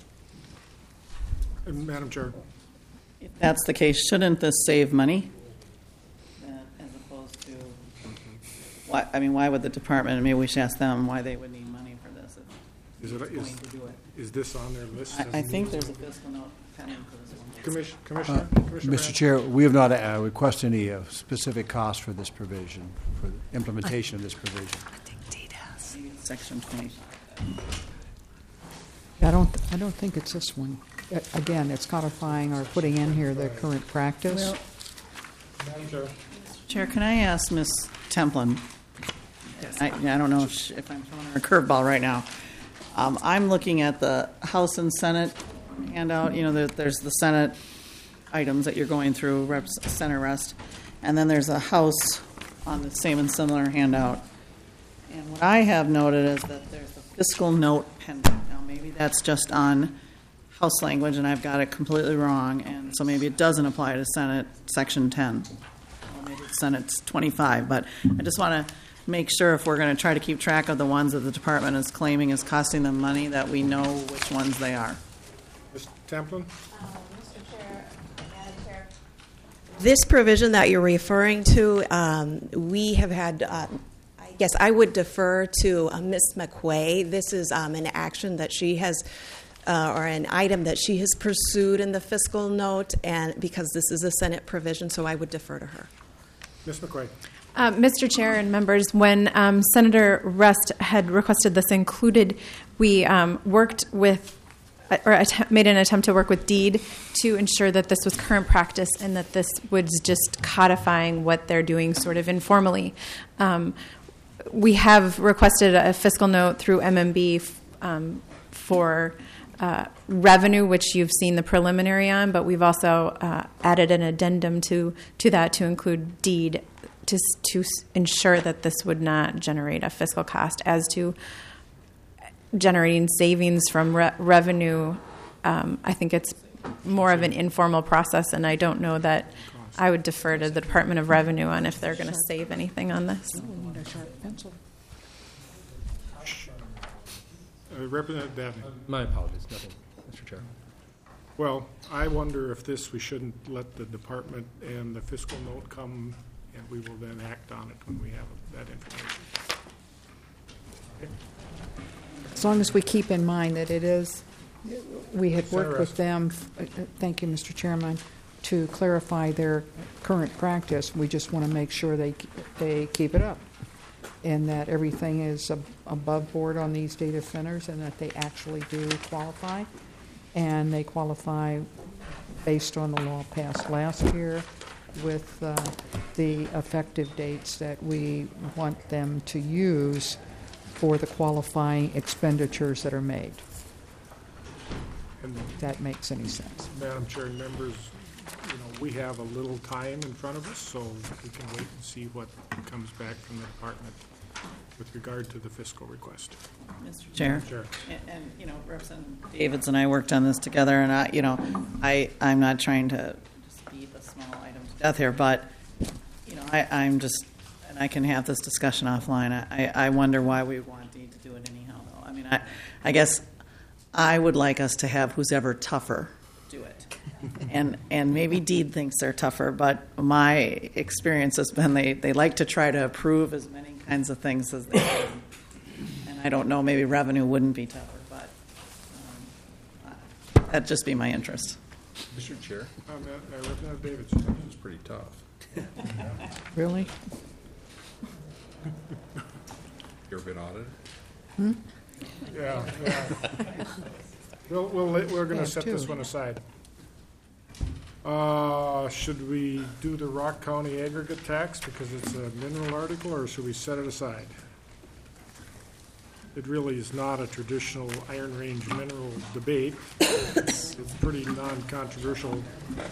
Madam Chair. If that's the case, shouldn't this save money? As opposed to, why would the department, maybe we should ask them why they would need money for this if it's going to do it. Is this on their list? I think there's a fiscal note pending for this one. Commissioner? Mr. Chair, we have not requested any specific cost for this provision, for the implementation of this provision. I think Deed has. Section 20. I don't think it's this one. Again, it's codifying or putting in here the current practice. Madam Chair. Chair, can I ask Ms. Templin? I don't know if I'm throwing her a curveball right now. I'm looking at the House and Senate handout. There's the Senate items that you're going through, Senate rest, and then there's a House on the same and similar handout. And what I have noted is that there's a fiscal note pending. Now, maybe that's just on House language, and I've got it completely wrong, and so maybe it doesn't apply to Senate Section 10. Or maybe it's Senate 25, but I just want to make sure if we're going to try to keep track of the ones that the department is claiming is costing them money, that we know which ones they are. Ms. Templin? Mr. Chair, Madam Chair. This provision that you're referring to, we have had, I guess I would defer to Ms. McQuay. This is an action that she has or an item that she has pursued in the fiscal note, and because this is a Senate provision, so I would defer to her. Ms. McQuaid. Mr. Chair and members, when Senator Rust had requested this included, we worked with, made an attempt to work with DEED to ensure that this was current practice and that this was just codifying what they're doing sort of informally. We have requested a fiscal note through MMB for revenue, which you've seen the preliminary on, but we've also added an addendum to that to include DEED to ensure that this would not generate a fiscal cost. As to generating savings from revenue, I think it's more of an informal process, and I don't know that I would defer to the Department of Revenue on if they're going to save anything on this. Representative Dabney. My apologies, nothing, Mr. Chair. Well, I wonder if we shouldn't let the department and the fiscal note come, and we will then act on it when we have that information. Okay. As long as we keep in mind that it is, we had worked with them, thank you, Mr. Chairman, to clarify their current practice. We just want to make sure they keep it up and that everything is above board on these data centers and that they actually do qualify. And they qualify based on the law passed last year with the effective dates that we want them to use for the qualifying expenditures that are made. And if that makes any sense. Madam Chair and members, we have a little time in front of us, so we can wait and see what comes back from the department with regard to the fiscal request. Mr. Chair. Sure. And Representative Davids and I worked on this together, and I'm not trying to just beat the small item to death here, but I'm just, and I can have this discussion offline. I wonder why we want Dean to do it anyhow, though. I mean, I guess I would like us to have who's ever tougher do it. And maybe Deed thinks they're tougher, but my experience has been they like to try to approve as many kinds of things as they can. And I don't know, maybe revenue wouldn't be tougher, but that'd just be my interest. Mr. Chair. Representative Davids. This is pretty tough. Really? You ever been audited? Yeah. We're going to set this one aside. Should we do the Rock County aggregate tax because it's a mineral article, or should we set it aside? It really is not a traditional Iron Range mineral debate. It's pretty non-controversial.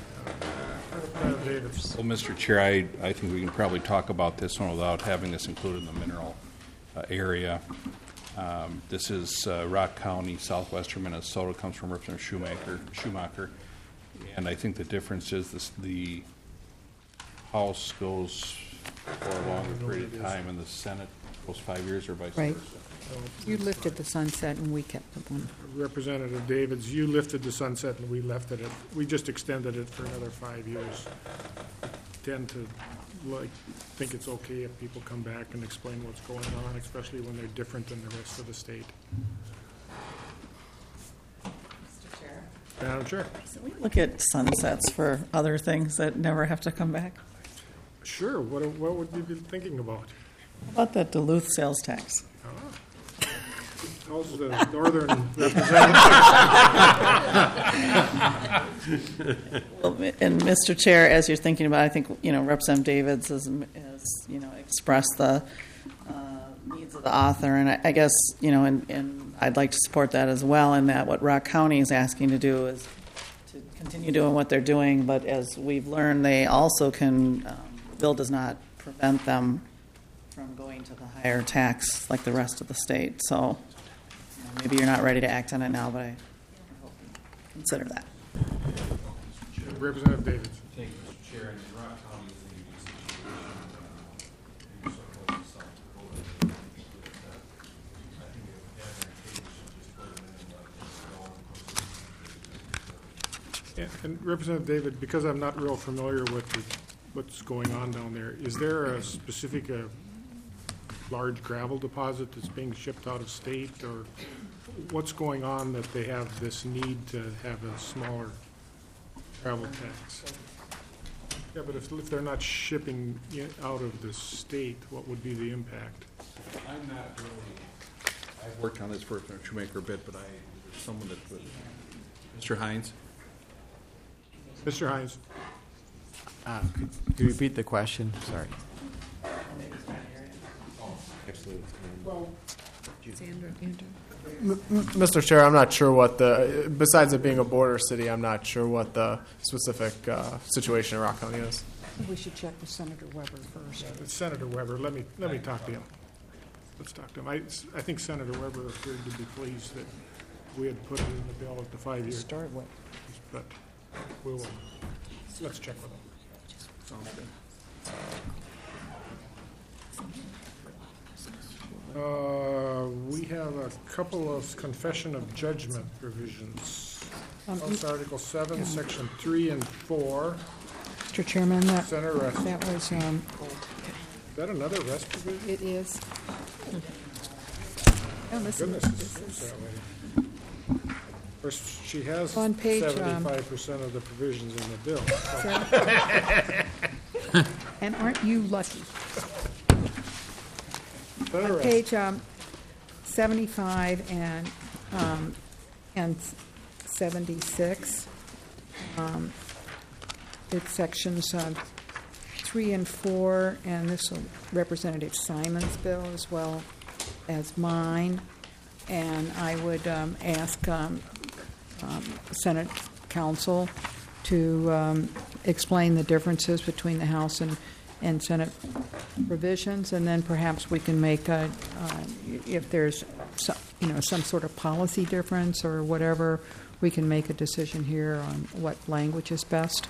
Davis. Well, Mr. Chair, I think we can probably talk about this one without having this included in the mineral area. This is Rock County, southwestern Minnesota, comes from Representative Schumacher. And I think the difference is the House goes for a longer period of time and the Senate goes 5 years or vice versa. You lifted the sunset and we kept the one. Representative Davids, you lifted the sunset and we left it. We just extended it for another 5 years. Tend to think it's okay if people come back and explain what's going on, especially when they're different than the rest of the state. Mr. Chair. Madam Chair. So we look at sunsets for other things that never have to come back. Sure. What would you be thinking about? How about that Duluth sales tax? How's the northern representative? Well, and Mr. Chair, as you're thinking about, I think Representative Davids has expressed the needs of the author, and I guess and I'd like to support that as well. In that, what Rock County is asking to do is to continue doing what they're doing, but as we've learned, they also can. Bill does not prevent them from going to the higher tax like the rest of the state. So maybe you're not ready to act on it now, but I hope you consider that. Representative Davids. Thank you, Mr. Chair. And Rock County is in a unique situation. And Representative David, because I'm not real familiar with what's going on down there, is there a specific large gravel deposit that's being shipped out of state, or what's going on that they have this need to have a smaller travel tax? Yeah, but if they're not shipping out of the state, what would be the impact? I'm not really, I've worked on this for Shoemaker a bit, but there's someone that would, Mr. Hines? Mr. Hines? Could you repeat the question? Sorry. Mr. Chair, I'm not sure what besides it being a border city, I'm not sure what the specific situation in Rock County is. We should check with Senator Weber first. It's Senator Weber. Let me talk to him. Let's talk to him. I think Senator Weber appeared to be pleased that we had put it in the bill at the 5 years. Start with. But let's check with him. Sounds good. We have a couple of confession of judgment provisions. House Article 7, Section 3 and 4. Mr. Chairman, Center rest. that was, Is that another rest provision? it is. Oh, listen, Goodness, this it's is- that way. First, she has On page, 75% of the provisions in the bill. so- And aren't you lucky? Center On rest. page 75 and 76, it's sections 3 and 4, and this is Representative Simon's bill as well as mine. And I would ask Senate Council to explain the differences between the House and Senate provisions, and then perhaps we can make if there's some sort of policy difference or whatever, we can make a decision here on what language is best.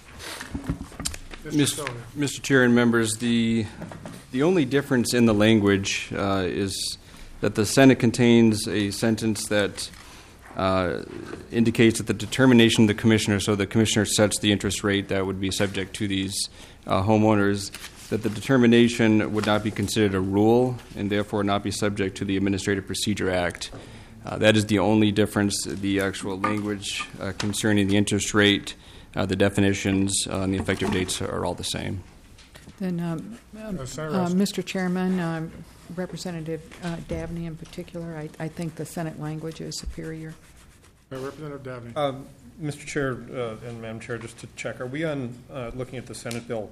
Mr. Chair and members, the only difference in the language is that the Senate contains a sentence that indicates that the determination of the commissioner, so the commissioner sets the interest rate that would be subject to these homeowners, that the determination would not be considered a rule and therefore not be subject to the Administrative Procedure Act. That is the only difference. The actual language concerning the interest rate, the definitions, and the effective dates are all the same. Then, Mr. Chairman, Representative Dabney in particular, I think the Senate language is superior. Representative Dabney. Mr. Chair and Madam Chair, just to check, are we on looking at the Senate bill,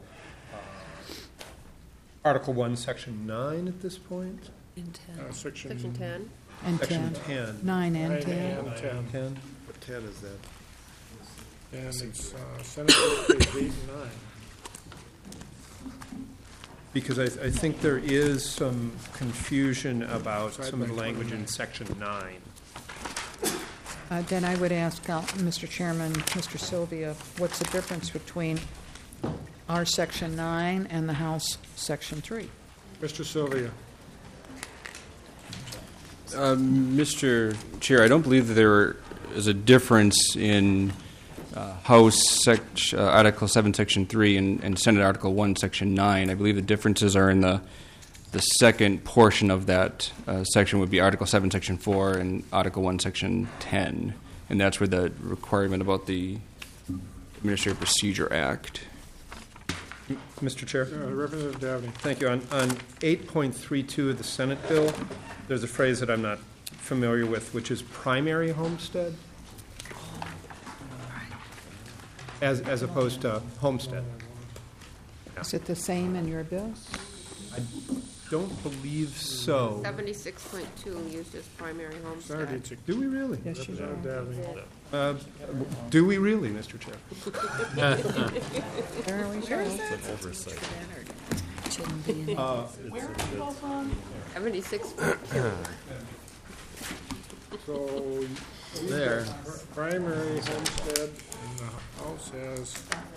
Article 1, Section 9 at this point? In 10. Section 10. And Section 10. 10. 9 and 10. 10. What 10 is that? And it's Senate Bill page 8 and 9. Because I think there is some confusion about some of the language in Section 9. Then I would ask Mr. Chairman, Mr. Sylvia, what's the difference between our Section 9 and the House Section 3? Mr. Sylvia. Mr. Chair, I don't believe that there is a difference in House Article 7, Section 3 and Senate Article 1, Section 9. I believe the differences are in the second portion of that section would be Article 7, Section 4 and Article 1, Section 10. And that's where the requirement about the Administrative Procedure Act. Mr. Chair? Representative Dabney. Thank you. On 8.32 of the Senate bill, there's a phrase that I'm not familiar with, which is primary homestead, as opposed to homestead. Is it the same in your bill? I don't believe so. 76.2 used as primary homestead. Do we really? Yes, you do. Representative Dabney. Do we really, Mr. Chair? There we go. Oversight. Where are you all from? 76.2. So There. primary homestead, and the House has.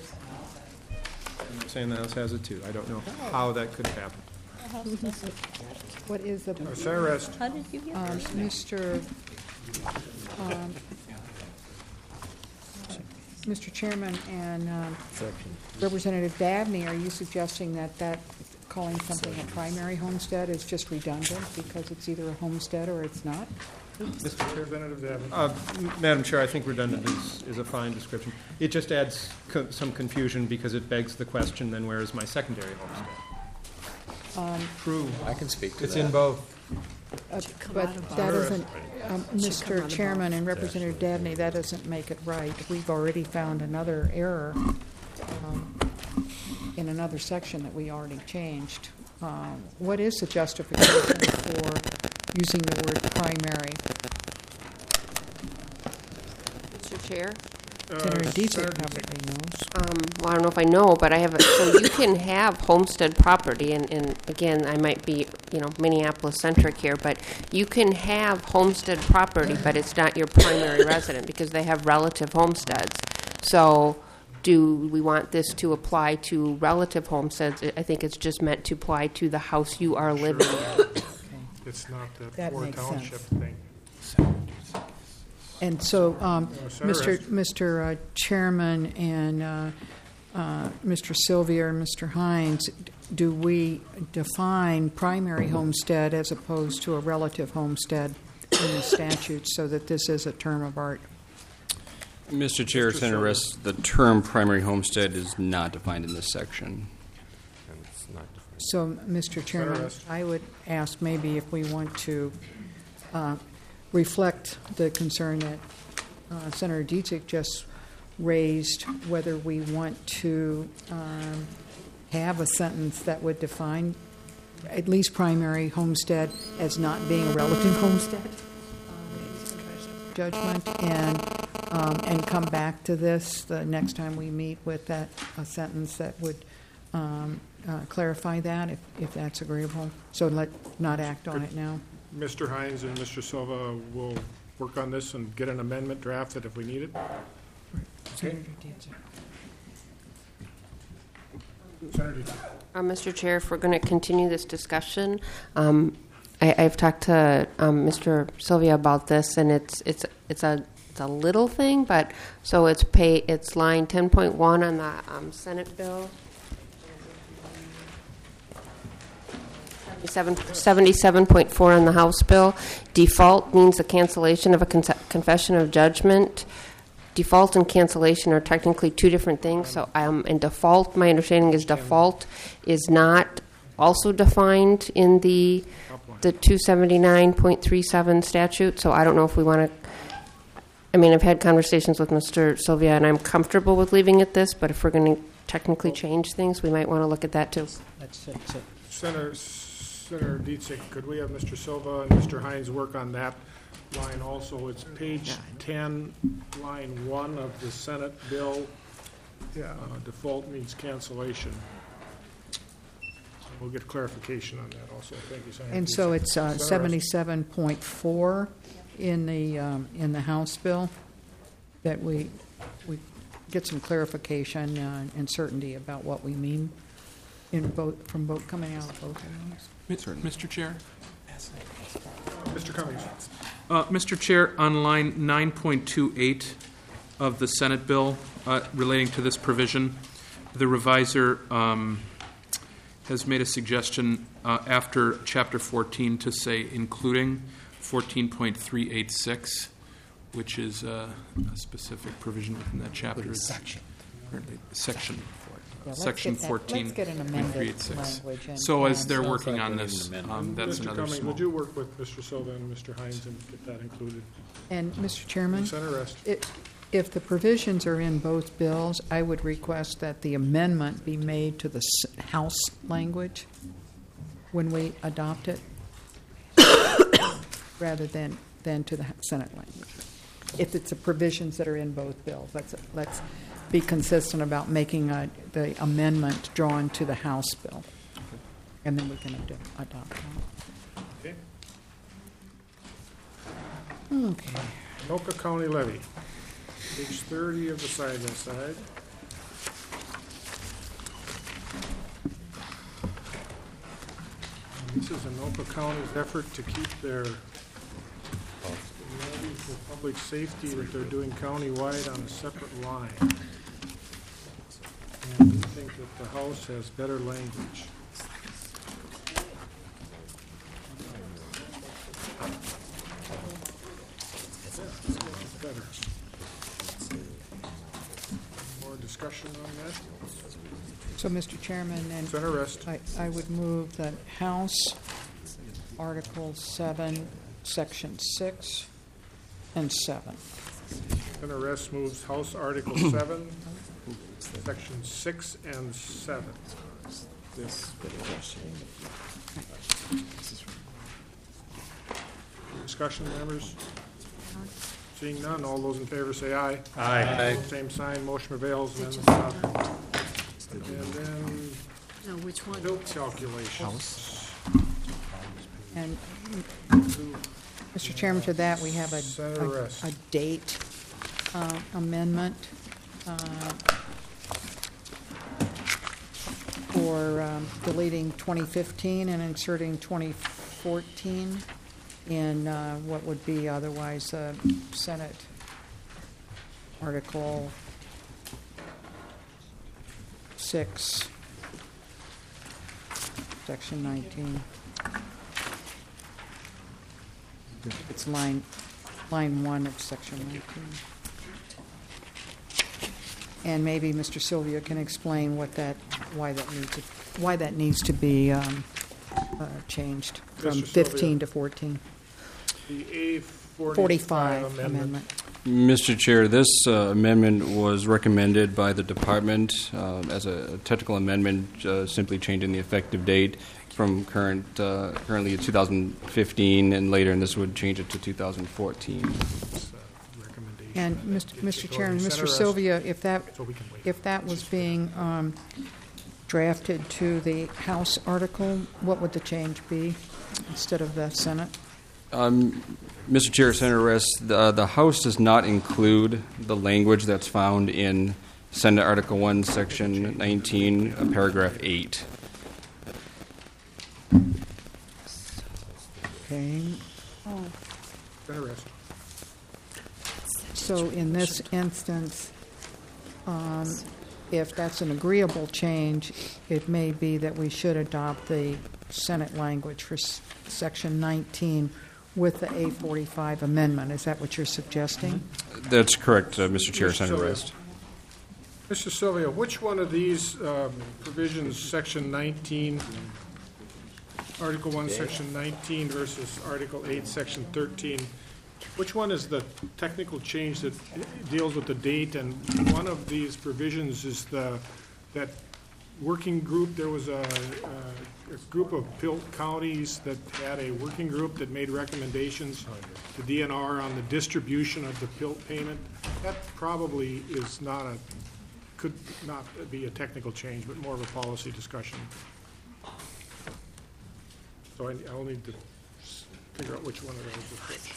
I'm saying the House has it too. I don't know how that could happen. What is the... Senate rest. How did you get Mr. Chairman and Representative Dabney, are you suggesting that calling something a primary homestead is just redundant because it's either a homestead or it's not? Representative Davin. Madam Chair, I think redundant is a fine description. It just adds some confusion because it begs the question, then where is my secondary homestead? True. I can speak to It's that. in both. But that doesn't, Mr. Chairman and Representative Dabney, that doesn't make it right. We've already found another error in another section that we already changed. What is the justification for using the word primary? Mr. Chair? Senator Dietrich probably knows. Well, I don't know if I know, but I have so you can have homestead property, and again, I might be, Minneapolis-centric here, but you can have homestead property, but it's not your primary resident because they have relative homesteads. So do we want this to apply to relative homesteads? I think it's just meant to apply to the house you are living in. It's not That that four makes township sense. thing. And so, Senator Mr. Chairman and Mr. Sylvia and Mr. Hines, do we define primary homestead as opposed to a relative homestead in the statute so that this is a term of art? Mr. Chair, Senator Rest, the term primary homestead is not defined in this section. So, Mr. Chairman, Rest. I would ask maybe if we want to reflect the concern that Senator Dietrich just raised, whether we want to have a sentence that would define at least primary homestead as not being a relative homestead judgment, and come back to this the next time we meet with a sentence that would clarify that, if that's agreeable. So let's not act on it now. Mr. Hines and Mr. Silva will work on this and get an amendment drafted if we need it. Okay. Senator Dietrich. Mr. Chair, if we're going to continue this discussion, I've talked to Mr. Sylvia about this, and it's a little thing, but so it's line 10.1 on the Senate bill. 77.4 on the House bill. Default means the cancellation of a confession of judgment. Default and cancellation are technically two different things. So, and default, my understanding is default is not also defined in the 279.37 statute. So I don't know if we want to. I mean, I've had conversations with Mr. Sylvia, and I'm comfortable with leaving it this. But if we're going to technically change things, we might want to look at that too. That's it. Senator Dietrich, could we have Mr. Silva and Mr. Hines work on that line also? It's page 10, line 1 of the Senate bill. Default means cancellation. We'll get clarification on that also. Thank you, Senator. And so it's 77.4 in the House bill, that we get some clarification and certainty about what we mean from both coming out of both of those. Mr. Chair? Mr. Cummings. Mr. Chair, on line 9.28 of the Senate bill relating to this provision, the reviser has made a suggestion after Chapter 14 to say including 14.386, which is a specific provision within that chapter. Section. Yeah, Section 14. Let's get an amended 386. language. So as they're working on this, that's Mr. another Cummings, small. would you work with Mr. Silva and Mr. Hines and get that included? And, Mr. Chairman, Senator Rest. if the provisions are in both bills, I would request that the amendment be made to the House language when we adopt it, rather than to the Senate language. If it's the provisions that are in both bills, let's be consistent about making the amendment drawn to the House bill, and then we can adopt that. Okay. Okay. Anoka County levy, page 30 of the side-by-side. This is Anoka County's effort to keep their levy for public safety that they're doing countywide on a separate line. And we think that the House has better language. interesting. More discussion on that? So, Mr. Chairman, and It's interesting. I would move that House Article 7, Section 6 and 7. NRS moves House Article 7, Section 6 and 7. Discussion, members? Seeing none, all those in favor say aye. Aye. Same sign, motion prevails, amendment adopted. And then, No, which one? build calculations. And, Mr. Chairman, to that, we have a date amendment for deleting 2015 and inserting 2014 in what would be otherwise Senate Article 6, Section 19. It's line 1 of Section 19. And maybe Mr. Sylvia can explain why that needs to be changed from Mr. 15 Sylvia. to 14. The A45 45 amendment. Mr. Chair, this amendment was recommended by the department as a technical amendment, simply changing the effective date from currently 2015 and later, and this would change it to 2014. And Mr. Chairman, Mr. Sylvia, if that was being drafted to the House article, what would the change be instead of the Senate? Mr. Chair, Senator Rest, the House does not include the language that's found in Senate Article 1, Section 19, Paragraph 8. Okay. Oh. Interesting. So in this instance, if that's an agreeable change, it may be that we should adopt the Senate language for Section 19 with the A45 amendment. Is that what you're suggesting? That's correct, Mr. Chair, Senator Rest. Mr. Sylvia, which one of these provisions, Section 19, Article 1, Section 19 versus Article 8, Section 13, which one is the technical change that deals with the date? And one of these provisions is that working group. There was a group of PILT counties that had a working group that made recommendations to DNR on the distribution of the PILT payment. That probably could not be a technical change, but more of a policy discussion. So I'll need to figure out which one of those is which.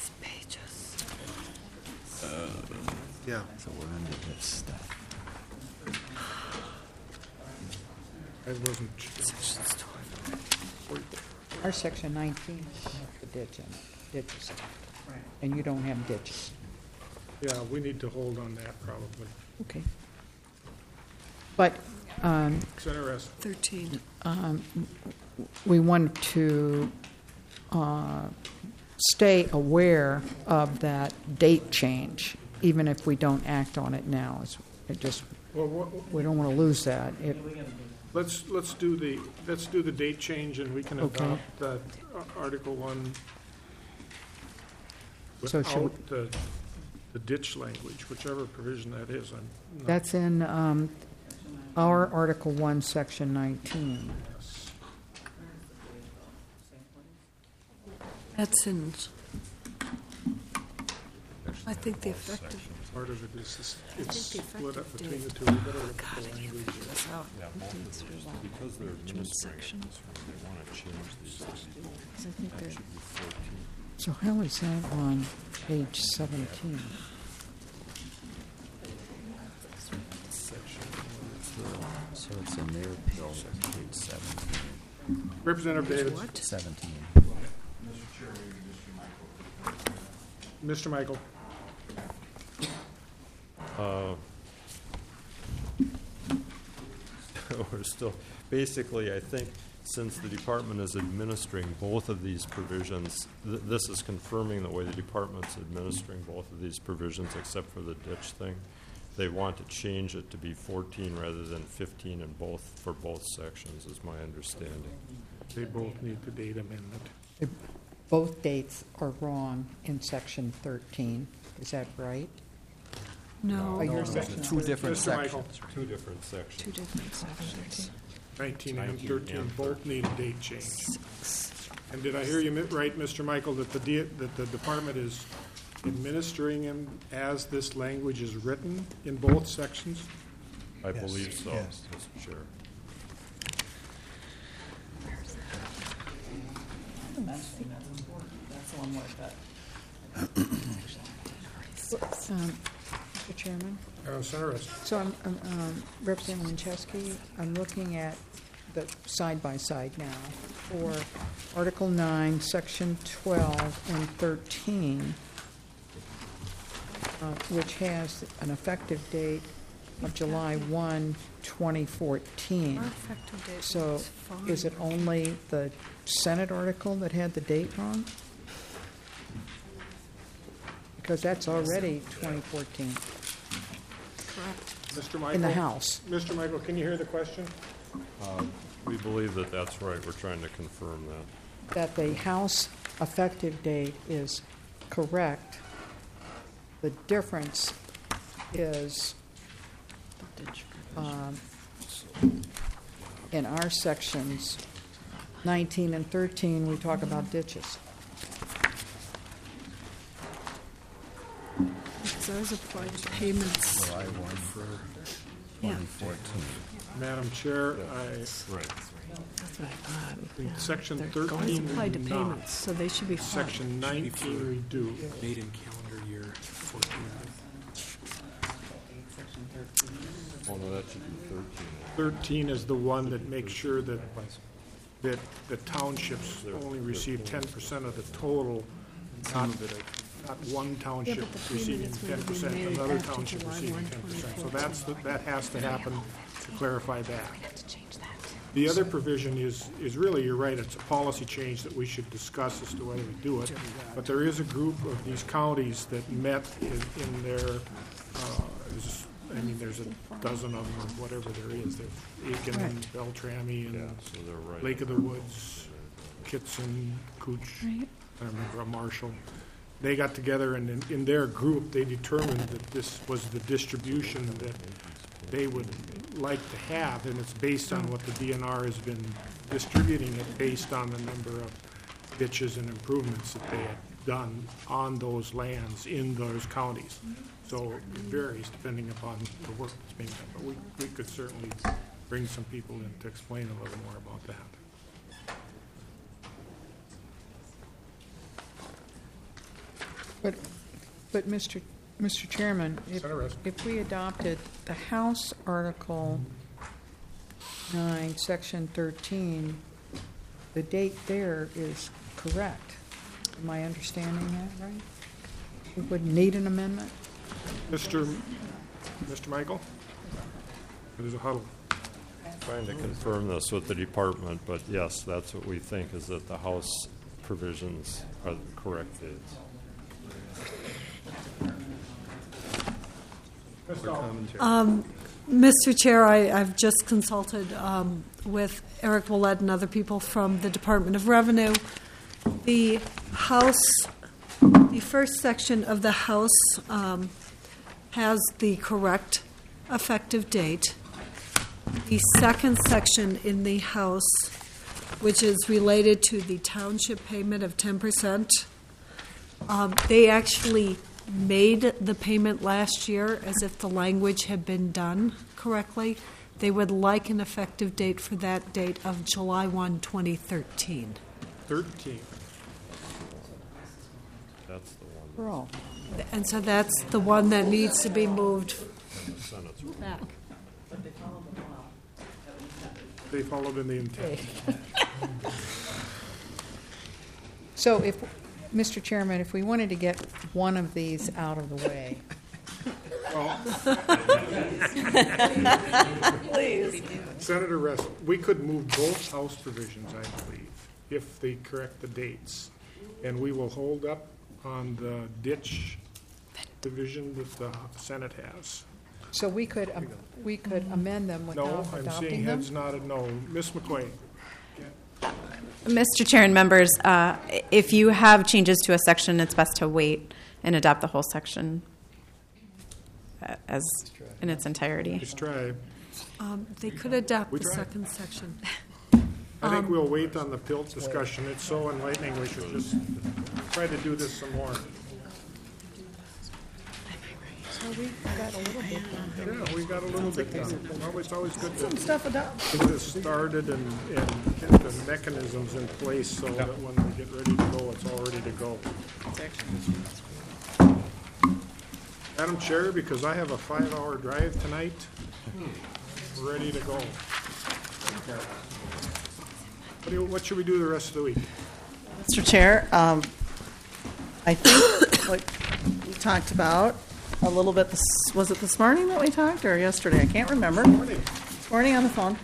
Yeah. So we're under this stuff. I wasn't. Our Section 19 has the ditch in it, ditches. And you don't have ditches. Yeah, we need to hold on that probably. Okay. But It's interesting. 13. we want to stay aware of that date change, even if we don't act on it now. We don't want to lose that. Let's do the date change, and we can Okay. adopt that Article 1 So should without the ditch language, whichever provision that is. That's in our Article 1, Section 19. That's in, I think the effective. Part of it is it's split up between the two. God, We better look at the I can't language. figure this out. Because they're administrating this one, they want to change these. So how is that on page 17? So it's in their bill, page 17. Representative Davids. What? 17. Mr. Michael. We're still, basically, I think since the department is administering both of these provisions, this is confirming the way the department's administering both of these provisions except for the ditch thing. They want to change it to be 14 rather than 15 in both, for both sections, is my understanding. They both need the date amendment. Both dates are wrong in section 13. Is that right? No. Oh, your section. Two different Mr. Michael. sections. Two different sections. Two different sections. 19 and 13 both need a date change. And did I hear you right, Mr. Michael, that the department is administering them as this language is written in both sections? I believe so, Yes. Mr. Chair. That's the one where Mr. Chairman? Senator. So I'm Representative Winchesky. I'm looking at the side-by-side now for Article 9, Section 12 and 13, which has an effective date of July 1, 2014. Our effective date So was fine. is it only the Senate article that had the date wrong? Because that's already 2014 Mr. Michael? in the House. Mr. Michael, can you hear the question? We believe that that's right. We're trying to confirm that. That the House effective date is correct. The difference is in our sections 19 and 13, we talk about ditches. Those apply to payments. July 1 for Yeah. 2014. Madam Chair, Right. That's what I thought. in Section They're 13 applied to we do payments, not. so they should be fine. Section 19 we do. Made in calendar year 14. Oh, no, that should be 13. 13 is the one that makes sure that the townships only receive 10% of the total, not one township but the receiving payments would have been 10%, made another after township July receiving 1, 10%. So 2014. that has to happen to clarify that. The other provision is really, you're right, it's a policy change that we should discuss as to whether we do it. But there is a group of these counties that met in their, there's a dozen of them or whatever there is. There's Aiken, Right. Beltrami, and So they're right. Lake of the Woods, Kitson, Cooch, Right. I remember Marshall. They got together and in their group, they determined that this was the distribution that they would like to have, and it's based on what the DNR has been distributing it based on the number of ditches and improvements that they had done on those lands in those counties. So it varies depending upon the work that's being done, but we could certainly bring some people in to explain a little more about that. But Mr. Chairman, if we adopted the House Article 9, Section 13, the date there is correct. Am I understanding that right? We wouldn't need an amendment? Mr. Michael? There's a huddle. Trying to confirm this with the department, but yes, that's what we think, is that the House provisions are the correct dates. Mr. Chair, I've just consulted with Eric Willett and other people from the Department of Revenue. The first section of the House has the correct effective date. The second section in the House, which is related to the township payment of 10%, they actually made the payment last year as if the language had been done correctly. They would like an effective date for that date of July 1, 2013. 13. That's the one. We're all. And so that's the one that needs to be moved back. They followed in the intent. So if, Mr. Chairman, if we wanted to get one of these out of the way, Please. Senator Rest, we could move both House provisions, I believe, if they correct the dates. And we will hold up on the ditch division that the Senate has. So we could amend them No, without I'm adopting seeing them? heads nodded no. Ms. McQuaid? Mr. Chair and members, if you have changes to a section, it's best to wait and adopt the whole section as in its entirety. Just try. They could adopt We the tried. second section. I think we'll wait on the PILT discussion. It's so enlightening. We should just try to do this some more. So we got a little bit done. Yeah, we got a little bit done. Well, it's always good to Stuff adopt. get this started and get the mechanisms in place so that when we get ready to go, it's all ready to go. Madam Chair, because I have a 5-hour drive tonight, we're ready to go. What should we do the rest of the week? Mr. Chair, I think what we talked about a little bit, was it this morning that we talked or yesterday? I can't remember. This morning on the phone.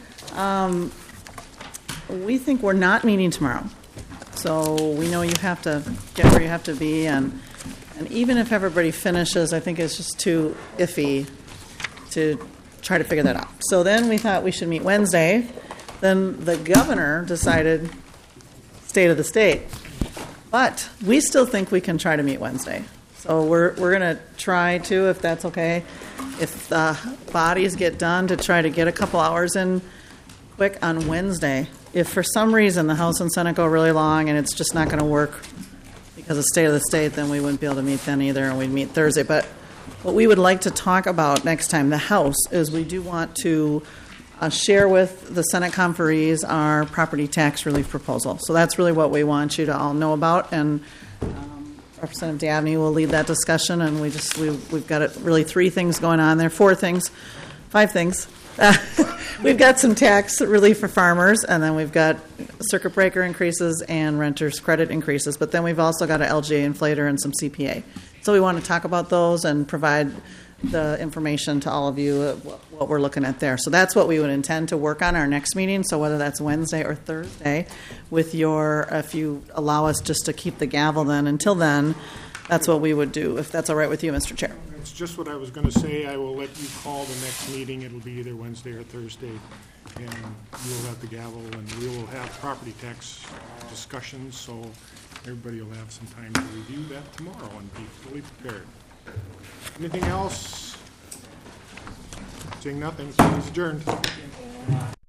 We think we're not meeting tomorrow. So we know you have to get where you have to be, and even if everybody finishes, I think it's just too iffy to try to figure that out. So then we thought we should meet Wednesday. Then the governor decided state of the state. But we still think we can try to meet Wednesday. So we're going to try to, if that's okay, if the bodies get done, to try to get a couple hours in quick on Wednesday. If for some reason the House and Senate go really long and it's just not going to work because of state of the state, then we wouldn't be able to meet then either, and we'd meet Thursday. But what we would like to talk about next time, the House, is we do want to share with the Senate conferees our property tax relief proposal. So that's really what we want you to all know about, and Representative Dabney will lead that discussion, and we've got really 3 things going on there, 5 things. We've got some tax relief for farmers, and then we've got circuit breaker increases and renters credit increases, but then we've also got an LGA inflator and some CPA. So we want to talk about those and provide the information to all of you, what we're looking at there. So that's what we would intend to work on our next meeting. So whether that's Wednesday or Thursday, if you allow us just to keep the gavel then, until then, that's what we would do, if that's all right with you, Mr. Chair. That's just what I was going to say. I will let you call the next meeting. It'll be either Wednesday or Thursday, and you'll have the gavel, and we will have property tax discussions, so everybody will have some time to review that tomorrow and be fully prepared. Anything else? Seeing nothing, please adjourned.